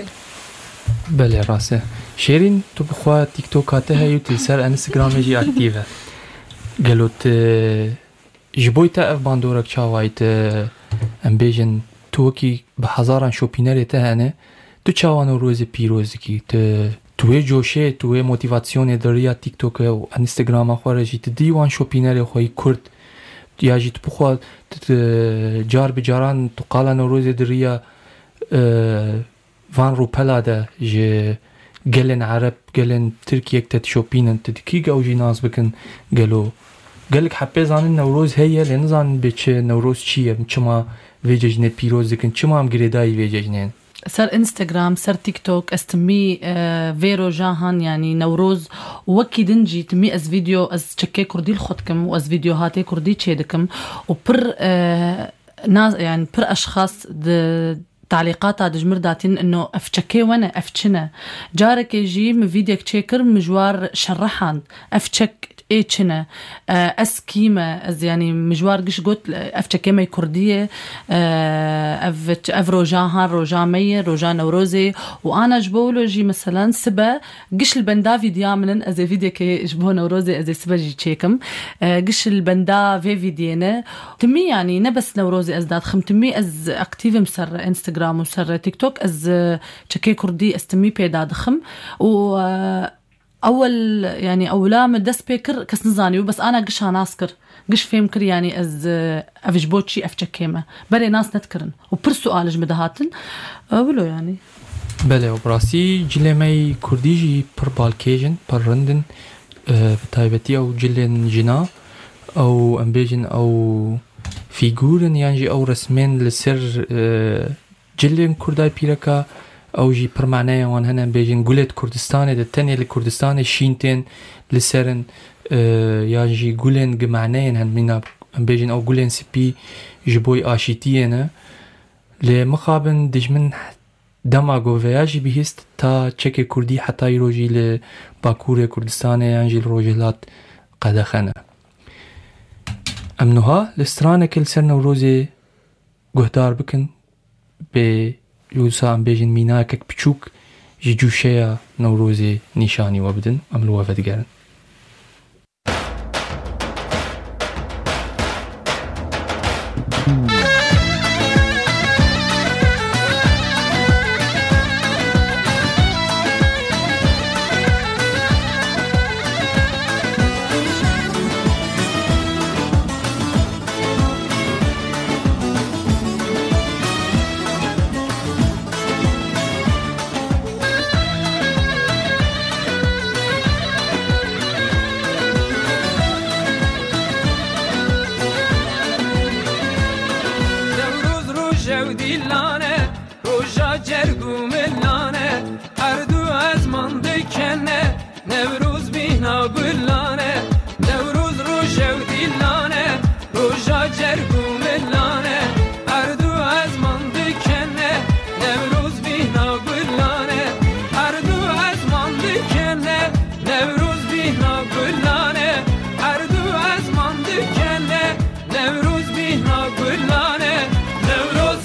بله راسه شيرين تو بخوا تيك توك هاتها يوتيسر انستغرام جي اكتيفه قالت جبويتا اف باندورك شاوايت ام بيجن توكي بحزاران شوبينري تهانه تو چاوانو روز پیروزکی تو توی جوشه توی موتیواسیون دریا تیک توک و انستغرام خارجی تدیوان شوپینر خوی کرد یا جیت بخوا جار بجاران تو قالن روز دریا وان رو پلاده ج گلن عرب گلن ترکیه کت شوپینن تدکی گوجی ناز بکن گلو قالك حبي زان نوروز هي لين زان بيتش نوروز چیه چما ویججنه پیروز دکن چما هم گریدای ویججنه سر انستغرام سر تيك توك استمي اه فيرو جاهان يعني نوروز وكي دنجي تمي از فيديو از تشكي كردي الخطكم واز فيديوهاتي كردي تشيدكم وبر اه ناس يعني بر اشخاص تعليقات هذا جمر داتين انه افتشكي وانا افتشنا جارك يجي من فيديو تشيكر مجوار شرحان افتشك ايه چنه اس كيما از يعني مجوار قش قلت افتشكي مي كرديه اف اف روجاهان روجا مي روجا نوروزي وانا جبولو جي مثلا سبا قش البندا فيديو من از فيديو كي جبو نوروزي از سبا جي تشيكم قش البندا في فيديونا تمي يعني نبس نوروزي از دات خم تمي از اكتيف مسر انستغرام وسر تيك توك از تشكي كردي استمي بيدا دخم و اول يعني اولا مدس بيكر كس نزاني بس انا قش ناسكر قش فهمكر يعني از افجبوتشي افتشكيمه بري ناس نتكرن وبر سؤال جمدهاتن اولو يعني بله وبراسي جلمي كرديجي بر بالكيجن بر رندن بتايبتي او جلن جنا او امبيجن او فيغورن يعني او رسمين لسر جلن كرداي بيركا او جي پر معناه وان هنا بيجن قولت كردستان ده تاني لكردستان شينتين لسرن اه يا جي قولن جمعنين هن منا بيجن او قولن سبي جبوي اشيتينا لمقابن دجمن دماغو فياجي بهست تا تشكي كردي حتى يروجي لباكور كردستان يعني الروجلات قدخنا امنها لسترانه كل سنه وروزي قهدار بكن ب يوسا ام بيجن ميناكك بچوك جي جوشيا نوروزي نيشاني وبدن عملوها فدقارن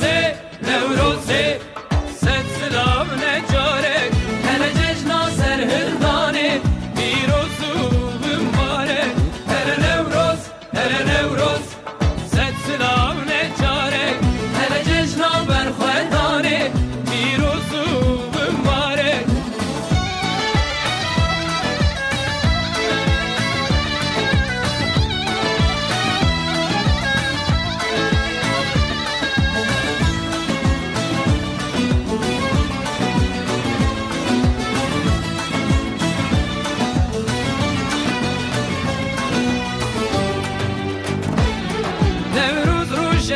Newrozy, set selam ne carek, hele cejna ser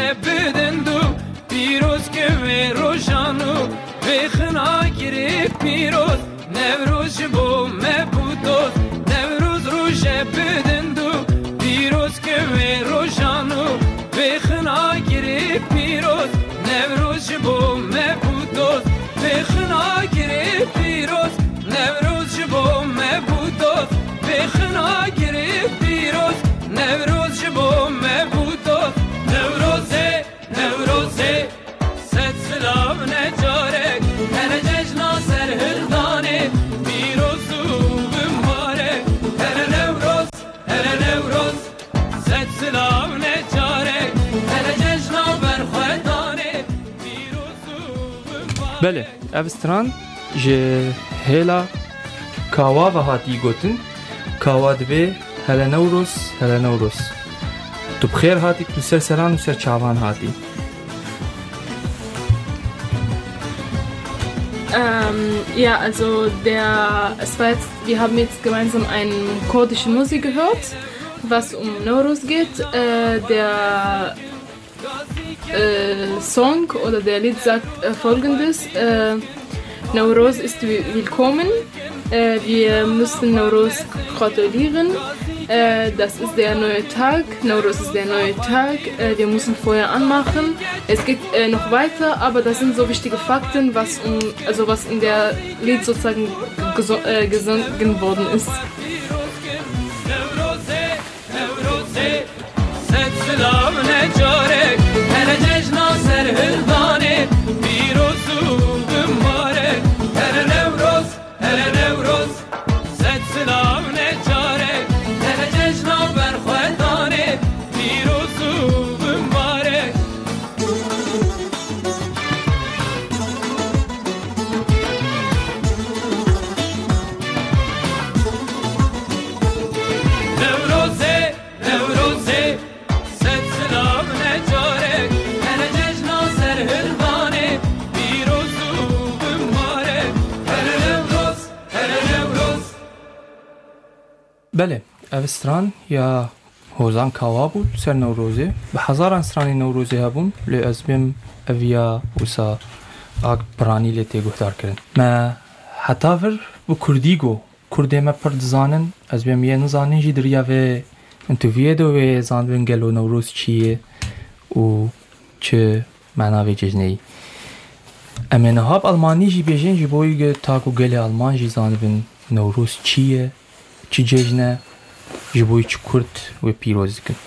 بدندو پیروز که و روشانو بخنا گیری پیروز نوروز بو مبودوز نوروز روش بدندو پیروز که و روشانو بخنا گیری پیروز نوروز بو مبودوز بخنا گیری پیروز نوروز بو مبودوز بخنا گیری پیروز نوروز بو مبودوز نوروزه نوروزه ست سلام نجارک هر جشنا سر هردانه پیروز و بمبارک هر نوروز هر نوروز ست سلام نجارک هر جشنا برخوردانه پیروز و بله اوستران جه هلا کاوا و هاتی گوتن کاوا دبه هلا نوروز هلا نوروز تو بخیر هاتی تو سر سران و سر چاوان هاتی Ähm, ja, also der, es war jetzt, wir haben jetzt gemeinsam eine kurdische Musik gehört, was um Nowruz geht. Äh, der äh, Song oder der Lied sagt äh, folgendes: äh, Nowruz ist willkommen. Äh, wir müssen Nowruz gratulieren. Äh, das ist der neue Tag. Nowruz ist der neue Tag. Äh, wir müssen Feuer anmachen. Es geht äh, noch weiter, aber das sind so wichtige Fakten, was, um, also was in der Lied sozusagen geso- äh, gesungen worden ist. بله اوستران یا هوزان کاوا بود سر نوروزه به هزاران سرانی نوروزه هبون لی از بیم اویا وسا آگ برانی لی تیگوه دار کرن ما حتی ور و کردی گو کرده ما پرد زانن از بیم یه نزانن جی دریا و انتو ویدو و زاندون گلو نوروز چیه و چه معناوی جزنهی امینه هاب المانی جی بیجن جی بوی تاکو گل المان جی زاندون نوروز چیه چی جشنه جبوی چی kurd و پیروز کن.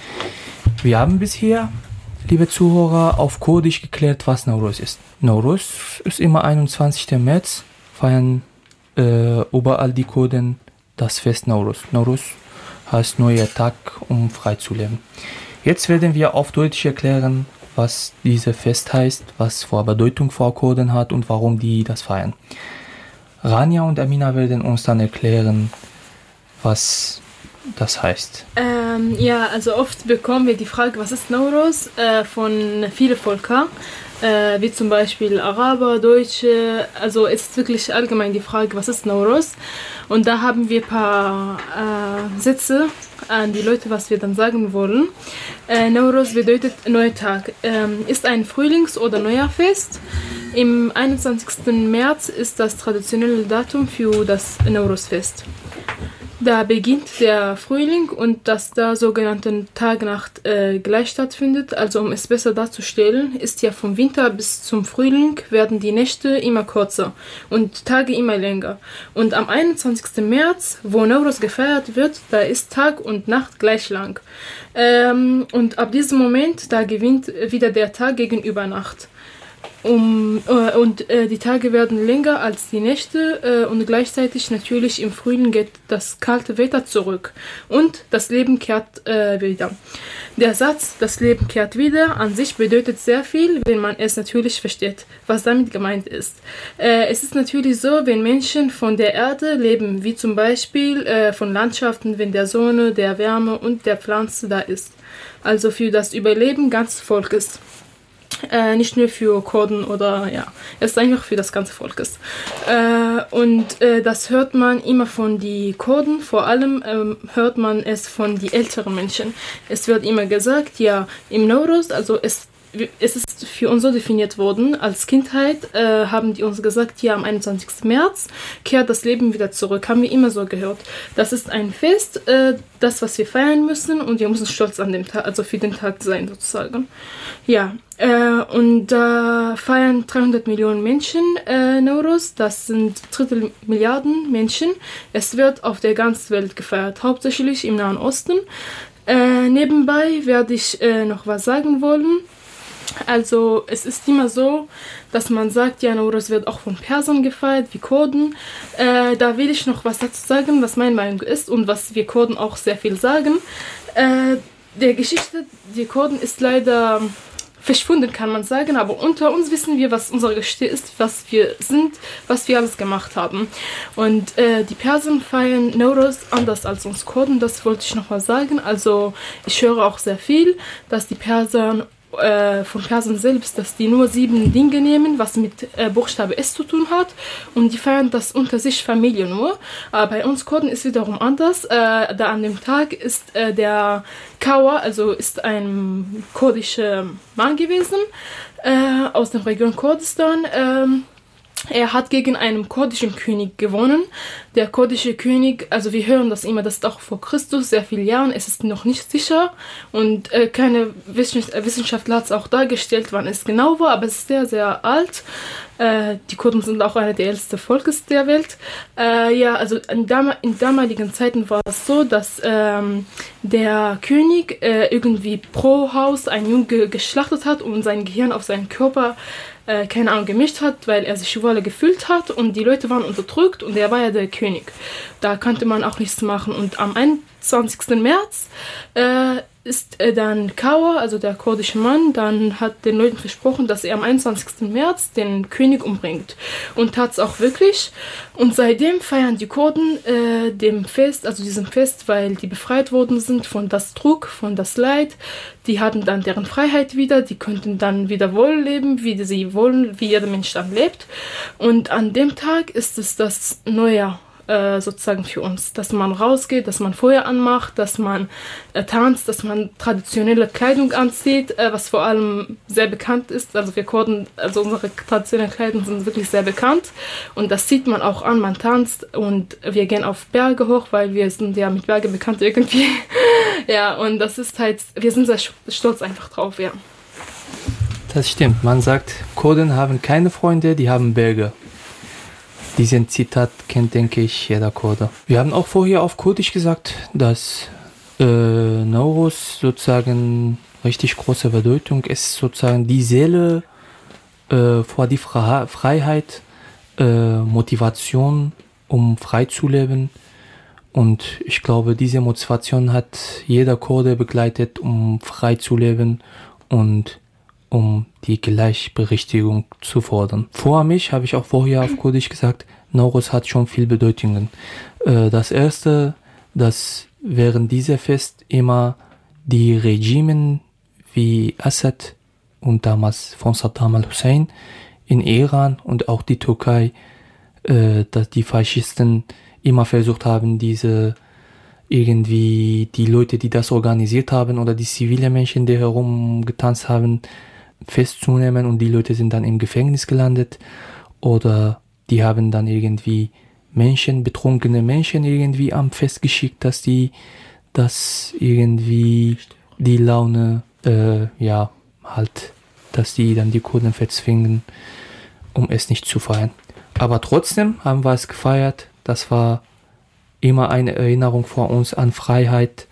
Wir haben bisher, liebe Zuhörer, auf Kurdisch geklärt, was Nowruz ist. Nowruz ist immer einundzwanzigsten März, feiern äh, überall die Kurden das Fest Nowruz. Nowruz heißt neuer Tag, um frei zu leben. Jetzt werden wir auf Deutsch erklären, was dieses Fest heißt, was für Bedeutung für Kurden hat und warum die das feiern. Rania und Amina werden uns dann erklären, was das heißt. Ähm, ja, also oft bekommen wir die Frage, was ist Nowruz, äh, von vielen Völkern, äh, wie zum Beispiel Araber, Deutsche. Also es ist wirklich allgemein die Frage, was ist Nowruz? Und da haben wir ein paar äh, Sätze an die Leute, was wir dann sagen wollen. Äh, Nowruz bedeutet neuer Tag, ähm, ist ein Frühlings- oder Neujahrfest. Im einundzwanzigsten März ist das traditionelle Datum für das Nowruz-Fest. Da beginnt der Frühling und dass da sogenannte Tag-Nacht äh, gleich stattfindet. Also um es besser darzustellen, ist ja vom Winter bis zum Frühling werden die Nächte immer kürzer und Tage immer länger. Und am einundzwanzigsten März, wo Nowruz gefeiert wird, da ist Tag und Nacht gleich lang. Ähm, und ab diesem Moment, da gewinnt wieder der Tag gegenüber Nacht. Um, äh, und äh, die Tage werden länger als die Nächte äh, und gleichzeitig natürlich im Frühling geht das kalte Wetter zurück und das Leben kehrt äh, wieder. Der Satz, das Leben kehrt wieder, an sich bedeutet sehr viel, wenn man es natürlich versteht, was damit gemeint ist. Äh, es ist natürlich so, wenn Menschen von der Erde leben, wie zum Beispiel äh, von Landschaften, wenn der Sonne, der Wärme und der Pflanze da ist. Also für das Überleben ganzes Volkes. Äh, nicht nur für Kurden oder ja, es ist einfach für das ganze Volkes. Äh, und äh, das hört man immer von den Kurden, vor allem ähm, hört man es von den älteren Menschen. Es wird immer gesagt, ja, im Nowruz, also es Es ist für uns so definiert worden, als Kindheit äh, haben die uns gesagt, ja, am einundzwanzigsten März kehrt das Leben wieder zurück, haben wir immer so gehört. Das ist ein Fest, äh, das, was wir feiern müssen und wir müssen stolz an dem Tag, also für den Tag sein sozusagen. Ja, äh, und da äh, feiern dreihundert Millionen Menschen äh, Nowruz, das sind Drittel Milliarden Menschen. Es wird auf der ganzen Welt gefeiert, hauptsächlich im Nahen Osten. Äh, nebenbei werde ich äh, noch was sagen wollen. Also es ist immer so, dass man sagt, ja, Nowruz wird auch von Persern gefeiert, wie Kurden. Äh, da will ich noch was dazu sagen, was meine Meinung ist und was wir Kurden auch sehr viel sagen. Äh, der Geschichte der Kurden ist leider verschwunden, kann man sagen, aber unter uns wissen wir, was unsere Geschichte ist, was wir sind, was wir alles gemacht haben. Und äh, die Persen feiern Nowruz anders als uns Kurden, das wollte ich noch mal sagen. Also ich höre auch sehr viel, dass die Perser von Persern selbst, dass die nur sieben Dinge nehmen, was mit äh, Buchstabe S zu tun hat und die feiern das unter sich Familie nur. Aber bei uns Kurden ist wiederum anders. Äh, da an dem Tag ist äh, der Kawa, also ist ein kurdischer Mann gewesen äh, aus der Region Kurdistan. Äh, Er hat gegen einen kurdischen König gewonnen. Der kurdische König, also wir hören das immer, das ist auch vor Christus, sehr viele Jahren, es ist noch nicht sicher und äh, keine Wissenschaftler hat es auch dargestellt, wann es genau war, aber es ist sehr, sehr alt. Äh, die Kurden sind auch eine der ältesten Volkes der Welt. Äh, ja, also in, dam- in damaligen Zeiten war es so, dass ähm, der König äh, irgendwie pro Haus einen Junge geschlachtet hat und sein Gehirn auf seinen Körper äh, keine Ahnung, gemischt hat, weil er sich wohl gefühlt hat und die Leute waren unterdrückt und er war ja der König. Da konnte man auch nichts machen. Und am einundzwanzigsten März äh, ist äh, dann Kawa, also der kurdische Mann, dann hat den Leuten versprochen, dass er am einundzwanzigsten März den König umbringt. Und tat es auch wirklich. Und seitdem feiern die Kurden äh, dem Fest, also diesem Fest, weil die befreit worden sind von das Druck, von das Leid. Die hatten dann deren Freiheit wieder, die könnten dann wieder wohl leben, wie sie wollen, wie jeder Mensch dann lebt. Und an dem Tag ist es das Neujahr. Äh, sozusagen für uns, dass man rausgeht, dass man Feuer anmacht, dass man äh, tanzt, dass man traditionelle Kleidung anzieht, äh, was vor allem sehr bekannt ist. Also wir Kurden, also unsere traditionellen Kleidung sind wirklich sehr bekannt und das sieht man auch an, man tanzt und wir gehen auf Berge hoch, weil wir sind ja mit Bergen bekannt irgendwie. Ja, und das ist halt, wir sind sehr stolz einfach drauf, ja. Das stimmt, man sagt, Kurden haben keine Freunde, die haben Berge. Diesen Zitat kennt, denke ich, jeder Kurde. Wir haben auch vorher auf Kurdisch gesagt, dass äh, Nowruz sozusagen richtig große Bedeutung ist, sozusagen die Seele äh, vor die Fre- Freiheit, äh, Motivation, um frei zu leben. Und ich glaube, diese Motivation hat jeder Kurde begleitet, um frei zu leben und um die Gleichberechtigung zu fordern. Vor mich habe ich auch vorher auf Kurdisch gesagt, Nowruz hat schon viel Bedeutungen. Äh, das erste, dass während dieser Fest immer die Regimen wie Assad und damals von Saddam al-Hussein in Iran und auch die Türkei, äh, dass die Faschisten immer versucht haben, diese irgendwie die Leute, die das organisiert haben oder die zivile Menschen, die herumgetanzt haben, festzunehmen und die Leute sind dann im Gefängnis gelandet oder die haben dann irgendwie Menschen, betrunkene Menschen irgendwie am Fest geschickt, dass die das irgendwie die Laune, äh, ja, halt, dass die dann die Kurden verzwingen, um es nicht zu feiern. Aber trotzdem haben wir es gefeiert. Das war immer eine Erinnerung vor uns an Freiheit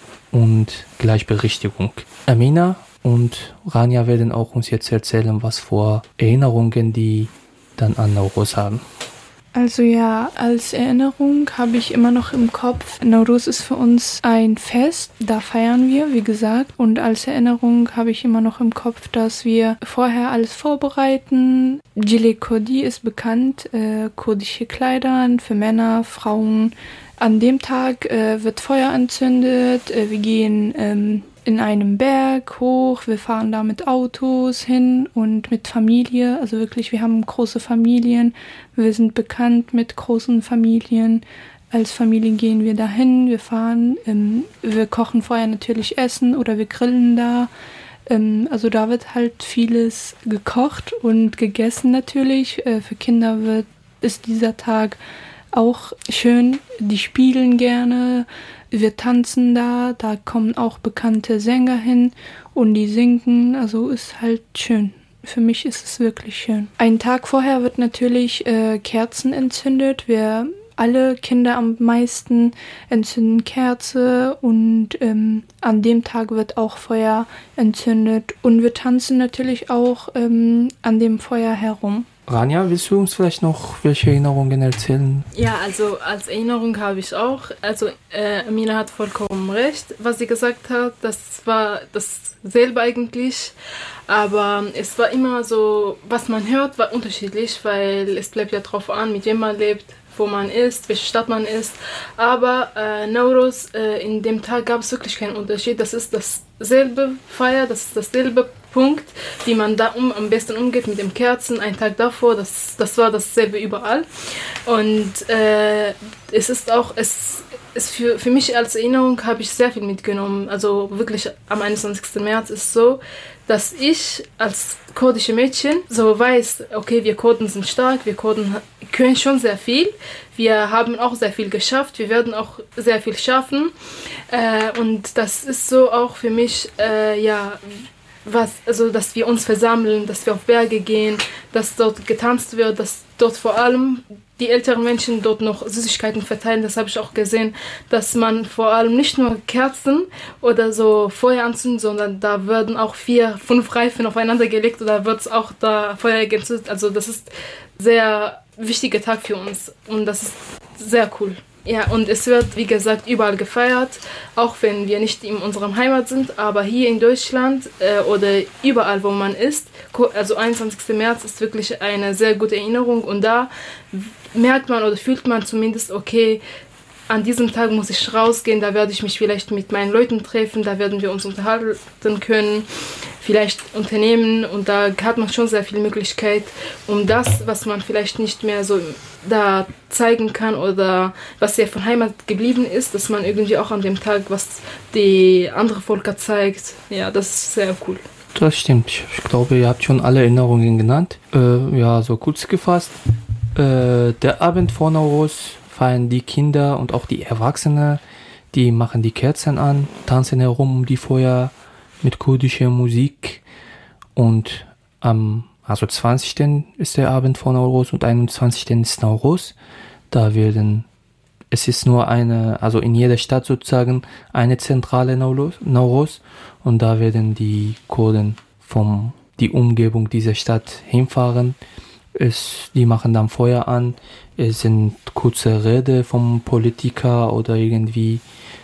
und Gleichberechtigung. Amina und Rania werden auch uns jetzt erzählen, was für Erinnerungen die dann an Nowruz haben. Also ja, als Erinnerung habe ich immer noch im Kopf, Nowruz ist für uns ein Fest, da feiern wir, wie gesagt. Und als Erinnerung habe ich immer noch im Kopf, dass wir vorher alles vorbereiten. Jile Kurdi ist bekannt, äh, kurdische Kleider für Männer, Frauen. An dem Tag äh, wird Feuer entzündet, äh, wir gehen ähm, in einem Berg hoch, wir fahren da mit Autos hin und mit Familie, also wirklich, wir haben große Familien, wir sind bekannt mit großen Familien. Als Familie gehen wir dahin, wir fahren, ähm, wir kochen vorher natürlich Essen oder wir grillen da. Ähm, also da wird halt vieles gekocht und gegessen natürlich. Äh, für Kinder wird, ist dieser Tag auch schön. Die spielen gerne, wir tanzen da, da kommen auch bekannte Sänger hin und die singen. Also ist halt schön. Für mich ist es wirklich schön. Einen Tag vorher wird natürlich äh, Kerzen entzündet. Wir Alle Kinder am meisten entzünden Kerze und ähm, an dem Tag wird auch Feuer entzündet. Und wir tanzen natürlich auch ähm, an dem Feuer herum. Rania, willst du uns vielleicht noch welche Erinnerungen erzählen? Ja, also als Erinnerung habe ich auch, also äh, Amina hat vollkommen recht, was sie gesagt hat, das war dasselbe eigentlich, aber es war immer so, was man hört, war unterschiedlich, weil es bleibt ja drauf an, mit wem man lebt, wo man ist, welche Stadt man ist. Aber äh, Nowruz, äh, in dem Tag gab es wirklich keinen Unterschied. Das ist dasselbe Feier, das ist dasselbe Punkt, wie man da um, am besten umgeht mit den Kerzen. Einen Tag davor, das, das war dasselbe überall. Und äh, es ist auch, es ist für, für mich als Erinnerung habe ich sehr viel mitgenommen. Also wirklich am einundzwanzigsten März ist so, dass ich als kurdische Mädchen so weiß, okay, wir Kurden sind stark, wir Kurden können schon sehr viel, wir haben auch sehr viel geschafft, wir werden auch sehr viel schaffen. Äh, und das ist so auch für mich, äh, ja, was, also dass wir uns versammeln, dass wir auf Berge gehen, dass dort getanzt wird, dass dort vor allem die älteren Menschen dort noch Süßigkeiten verteilen. Das habe ich auch gesehen, dass man vor allem nicht nur Kerzen oder so Feuer anzündet, sondern da werden auch vier, fünf Reifen aufeinander gelegt oder wird es auch da Feuer gezündet. Also das ist ein sehr wichtiger Tag für uns und das ist sehr cool. Ja, und es wird, wie gesagt, überall gefeiert, auch wenn wir nicht in unserer Heimat sind, aber hier in Deutschland äh, oder überall, wo man ist, also einundzwanzigsten März ist wirklich eine sehr gute Erinnerung und da merkt man oder fühlt man zumindest, okay, an diesem Tag muss ich rausgehen, da werde ich mich vielleicht mit meinen Leuten treffen, da werden wir uns unterhalten können, vielleicht unternehmen und da hat man schon sehr viel Möglichkeit, um das, was man vielleicht nicht mehr so da zeigen kann oder was ja von Heimat geblieben ist, dass man irgendwie auch an dem Tag, was die andere Völker zeigt, ja, das ist sehr cool. Das stimmt. Ich glaube, ihr habt schon alle Erinnerungen genannt. Äh, ja, so kurz gefasst. Äh, der Abend vor Nowruz feiern die Kinder und auch die Erwachsenen, die machen die Kerzen an, tanzen herum um die Feuer mit kurdischer Musik und am also zwanzigsten ist der Abend vor Nowruz und einundzwanzigsten ist Nowruz. Da werden, es ist nur eine, also in jeder Stadt sozusagen eine zentrale Nowruz und da werden die Kurden vom die Umgebung dieser Stadt hinfahren. Es, die machen dann Feuer an. Es sind kurze Rede vom Politiker oder irgendwie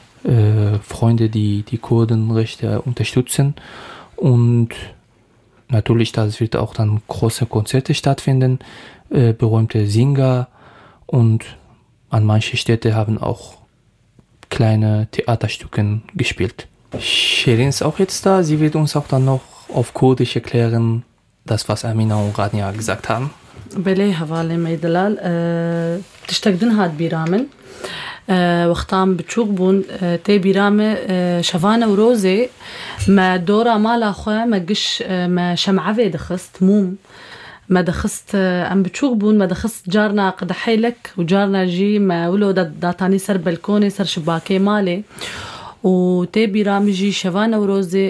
äh, Freunde, die die Kurdenrechte unterstützen. Und natürlich, da wird auch dann große Konzerte stattfinden, äh, berühmte Singer und an manche Städte haben auch kleine Theaterstücke gespielt. Shirin ist auch jetzt da. Sie wird uns auch dann noch auf Kurdisch erklären, das, was Amina und Rania gesagt haben. بله حواله میدلال تشتقدن هاد بیرامن وقتام بتشوق بون تي بيرامه شفانه وروزي ما دورا مالا خويا ما قش ما شمعه دخست موم ما دخست ام بتشوق بون ما دخست جارنا قد حيلك وجارنا جي ما ولو داتاني سر بلكوني سر شباكي مالي وتي بيرامجي شفانه وروزي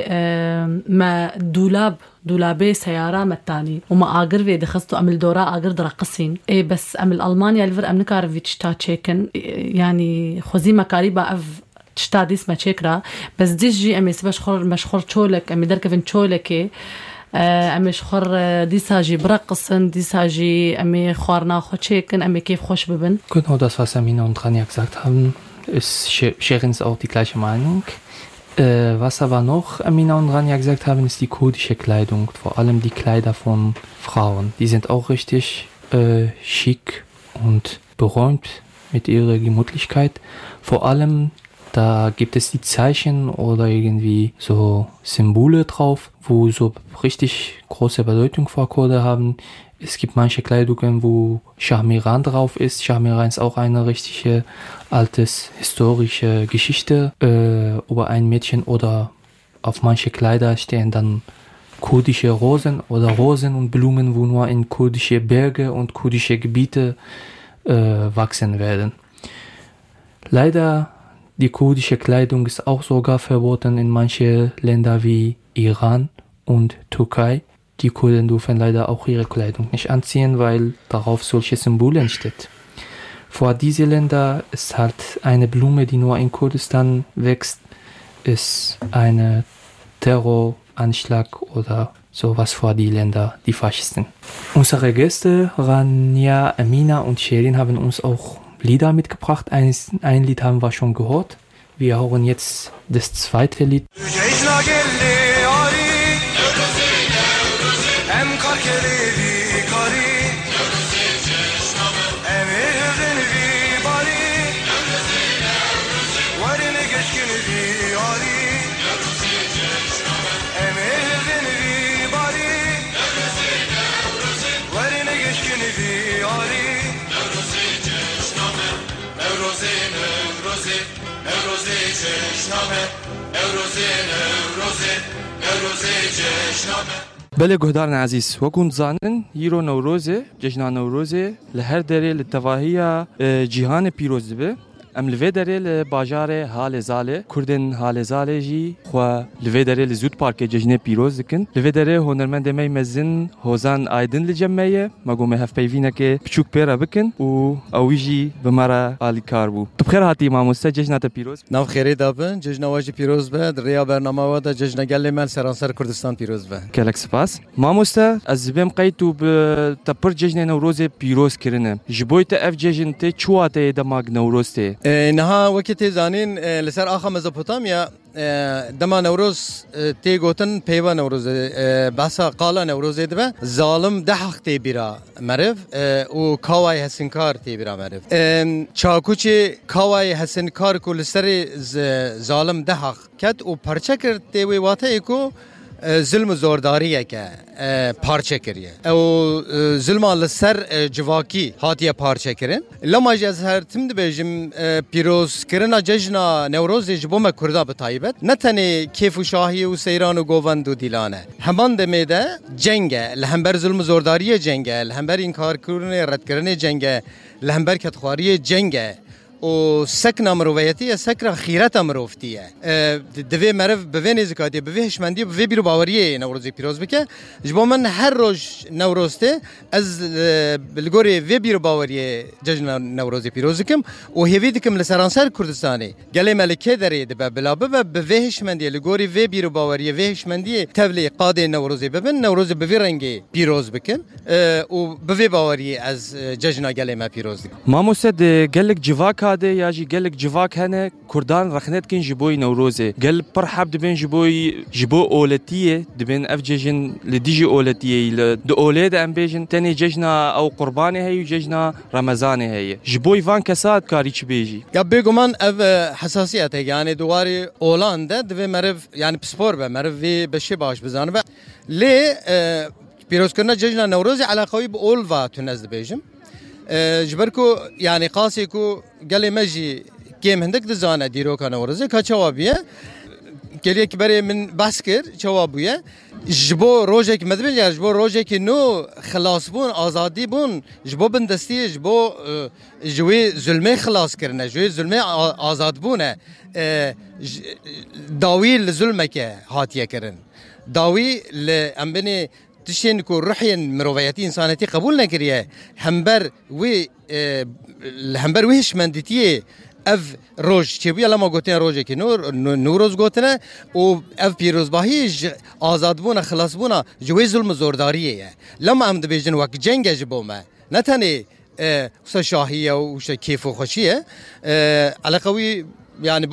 ما دولاب دولابي سيارة متاني وما آقر في دخستو أمل دورا آقر درقصين إيه بس أمل ألمانيا الفر أم نكار في تشتا تشيكن يعني خوزي مكاريبا أف تشتا ديس ما تشيكرا بس ديش جي أمي سباش خور مشخور تشولك أمي دركفن تشولكي أمي شخور ديسا جي برقصن ديسا جي أمي خوارنا خو تشيكن أمي كيف خوش ببن. Genau das, was Amina und Rania gesagt haben, ist Sherins auch die gleiche Meinung. Äh, was aber noch Amina und Rania gesagt haben, ist die kurdische Kleidung, vor allem die Kleider von Frauen. Die sind auch richtig äh, schick und berühmt mit ihrer Gemütlichkeit. Vor allem Da gibt es die Zeichen oder irgendwie so Symbole drauf, wo so richtig große Bedeutung für Kurde haben. Es gibt manche Kleidungen, wo Shah Miran drauf ist. Shah Miran ist auch eine richtige altes historische Geschichte äh, über ein Mädchen, oder auf manche Kleider stehen dann kurdische Rosen oder Rosen und Blumen, wo nur in kurdische Berge und kurdische Gebiete äh, wachsen werden. Leider, die kurdische Kleidung ist auch sogar verboten in manche Länder wie Iran und Türkei. Die Kurden dürfen leider auch ihre Kleidung nicht anziehen, weil darauf solche Symbole steht. Vor diese Länder ist halt eine Blume, die nur in Kurdistan wächst, ist eine Terroranschlag oder sowas vor die Länder, die Faschisten. Unsere Gäste Rania, Amina und Sherin haben uns auch Lieder mitgebracht. Ein, ein Lied haben wir schon gehört. Wir hören jetzt das zweite Lied. بله گهدارن عزیز وکن زانن یرو نوروزه جشن نوروزه لهر دره لتواهی جهان پیروز به ام لوی دره لباجار حال زاله کردن حال زاله جی خو لوی دره لزود پارک جشن پیروز کن لوی دره هنرمند می مزن هوزان آیدن لجمعه مگو مهف پیوینه که بچوک پیرا بکن و اویجی بمرا عالی کار بو بخیر هاتی ماموستا جشن پیروز ناو خیری دابن جشن واجی پیروز به ریا برنامه وادا جشن گله من سراسر کردستان پیروز به کلک سپاس ماموستا از بیم قیتو به تپر جشن نوروز پیروز کرنه جبویت اف جشن ته چواته دماغ نوروز ته نها وقت زانین لسر آخا مزوپوتامیا دما نوروز تی گوتن پیوا نوروز باسا قالا نوروز دبه ظالم ده حق تی بیرا مرف و کاوای حسنکار تی بیرا مرف چاکوچی کاوای حسنکار کو لسر ظالم ده حق کد و پرچه کرد تی وی واته ایکو ظلم زورداریه که پارچه کریه او ظلم لسر جواکی هاتیه پارچه کرن لما جز هر تم دبیجم پیروز کرنا جشن نوروز جبوم کردا بتایبت نتنی کیف و شاهی و سیران و گووند و دیلانه همان دمیده جنگه لهمبر ظلم زورداریه جنگه لهمبر انکار کرنه رد کرنه جنگه لهمبر کتخواری جنگه و سکن مرویتی سکر خیرت مروفتیه دوی مرف بوینه زکاتی بویش مندی بوی بیرو باوریه نوروزی پیروز بکه جبو من هر روز نوروزته از بلگوری وی بیرو باوریه جشن نوروزی پیروز کم و هیوی دکم لسرانسر کردستانی گله ملکه داری دبا بلابه و بویش مندی لگوری وی بیرو باوریه ویش مندی تولی قاده نوروزی ببن نوروز بوی رنگی پیروز بکن و بوی باوریه از جشن گله ما پیروز دکم ماموسد گلک جواک هذا ياجي قالك جواك هنا كردان رخنت كين جبوي نوروزي قال برحب دبين جبوي جبو اولتيه دبين افججن لديجي اولتيه د اولاد ام بيجن تاني ججنا او قرباني هي وججنا رمضاني هي جبوي فان كساد كاريش بيجي يا بيغمان اف حساسيات يعني دواري اولاندا دبي مرف يعني بسبور به مرف بشي باش بزانه لي بيروز كنا ججنا نوروزي على قوي باولفا تنزل بيجم جبركو يعني قاسيكو قال مجي كيم هندك دزانه ديرو كان ورزه كجوابيه قال لك بري من باسكر جوابيه جبو روجك مدبن يا جبو روجك نو خلاص بون ازادي بون جبو بندستي جبو جوي ظلمي خلاص كرنا جوي ظلمي ازاد بونه داوي لظلمك هاتيه كرن داوي لامبني تشين كو روحين مروياتي انسانيتي قبول نكريه همبر وي همبر ويش مندتيه اف روج چبیا لما گوتن روزه که نور نوروز گوتنه و اف پیروز باهی آزاد بونه خلاص بونه جوی ظلم زورداریه لما ام دبیجن وقت جنگ جبومه نتنی شاهیه و کیف و خوشیه علاقوی يعني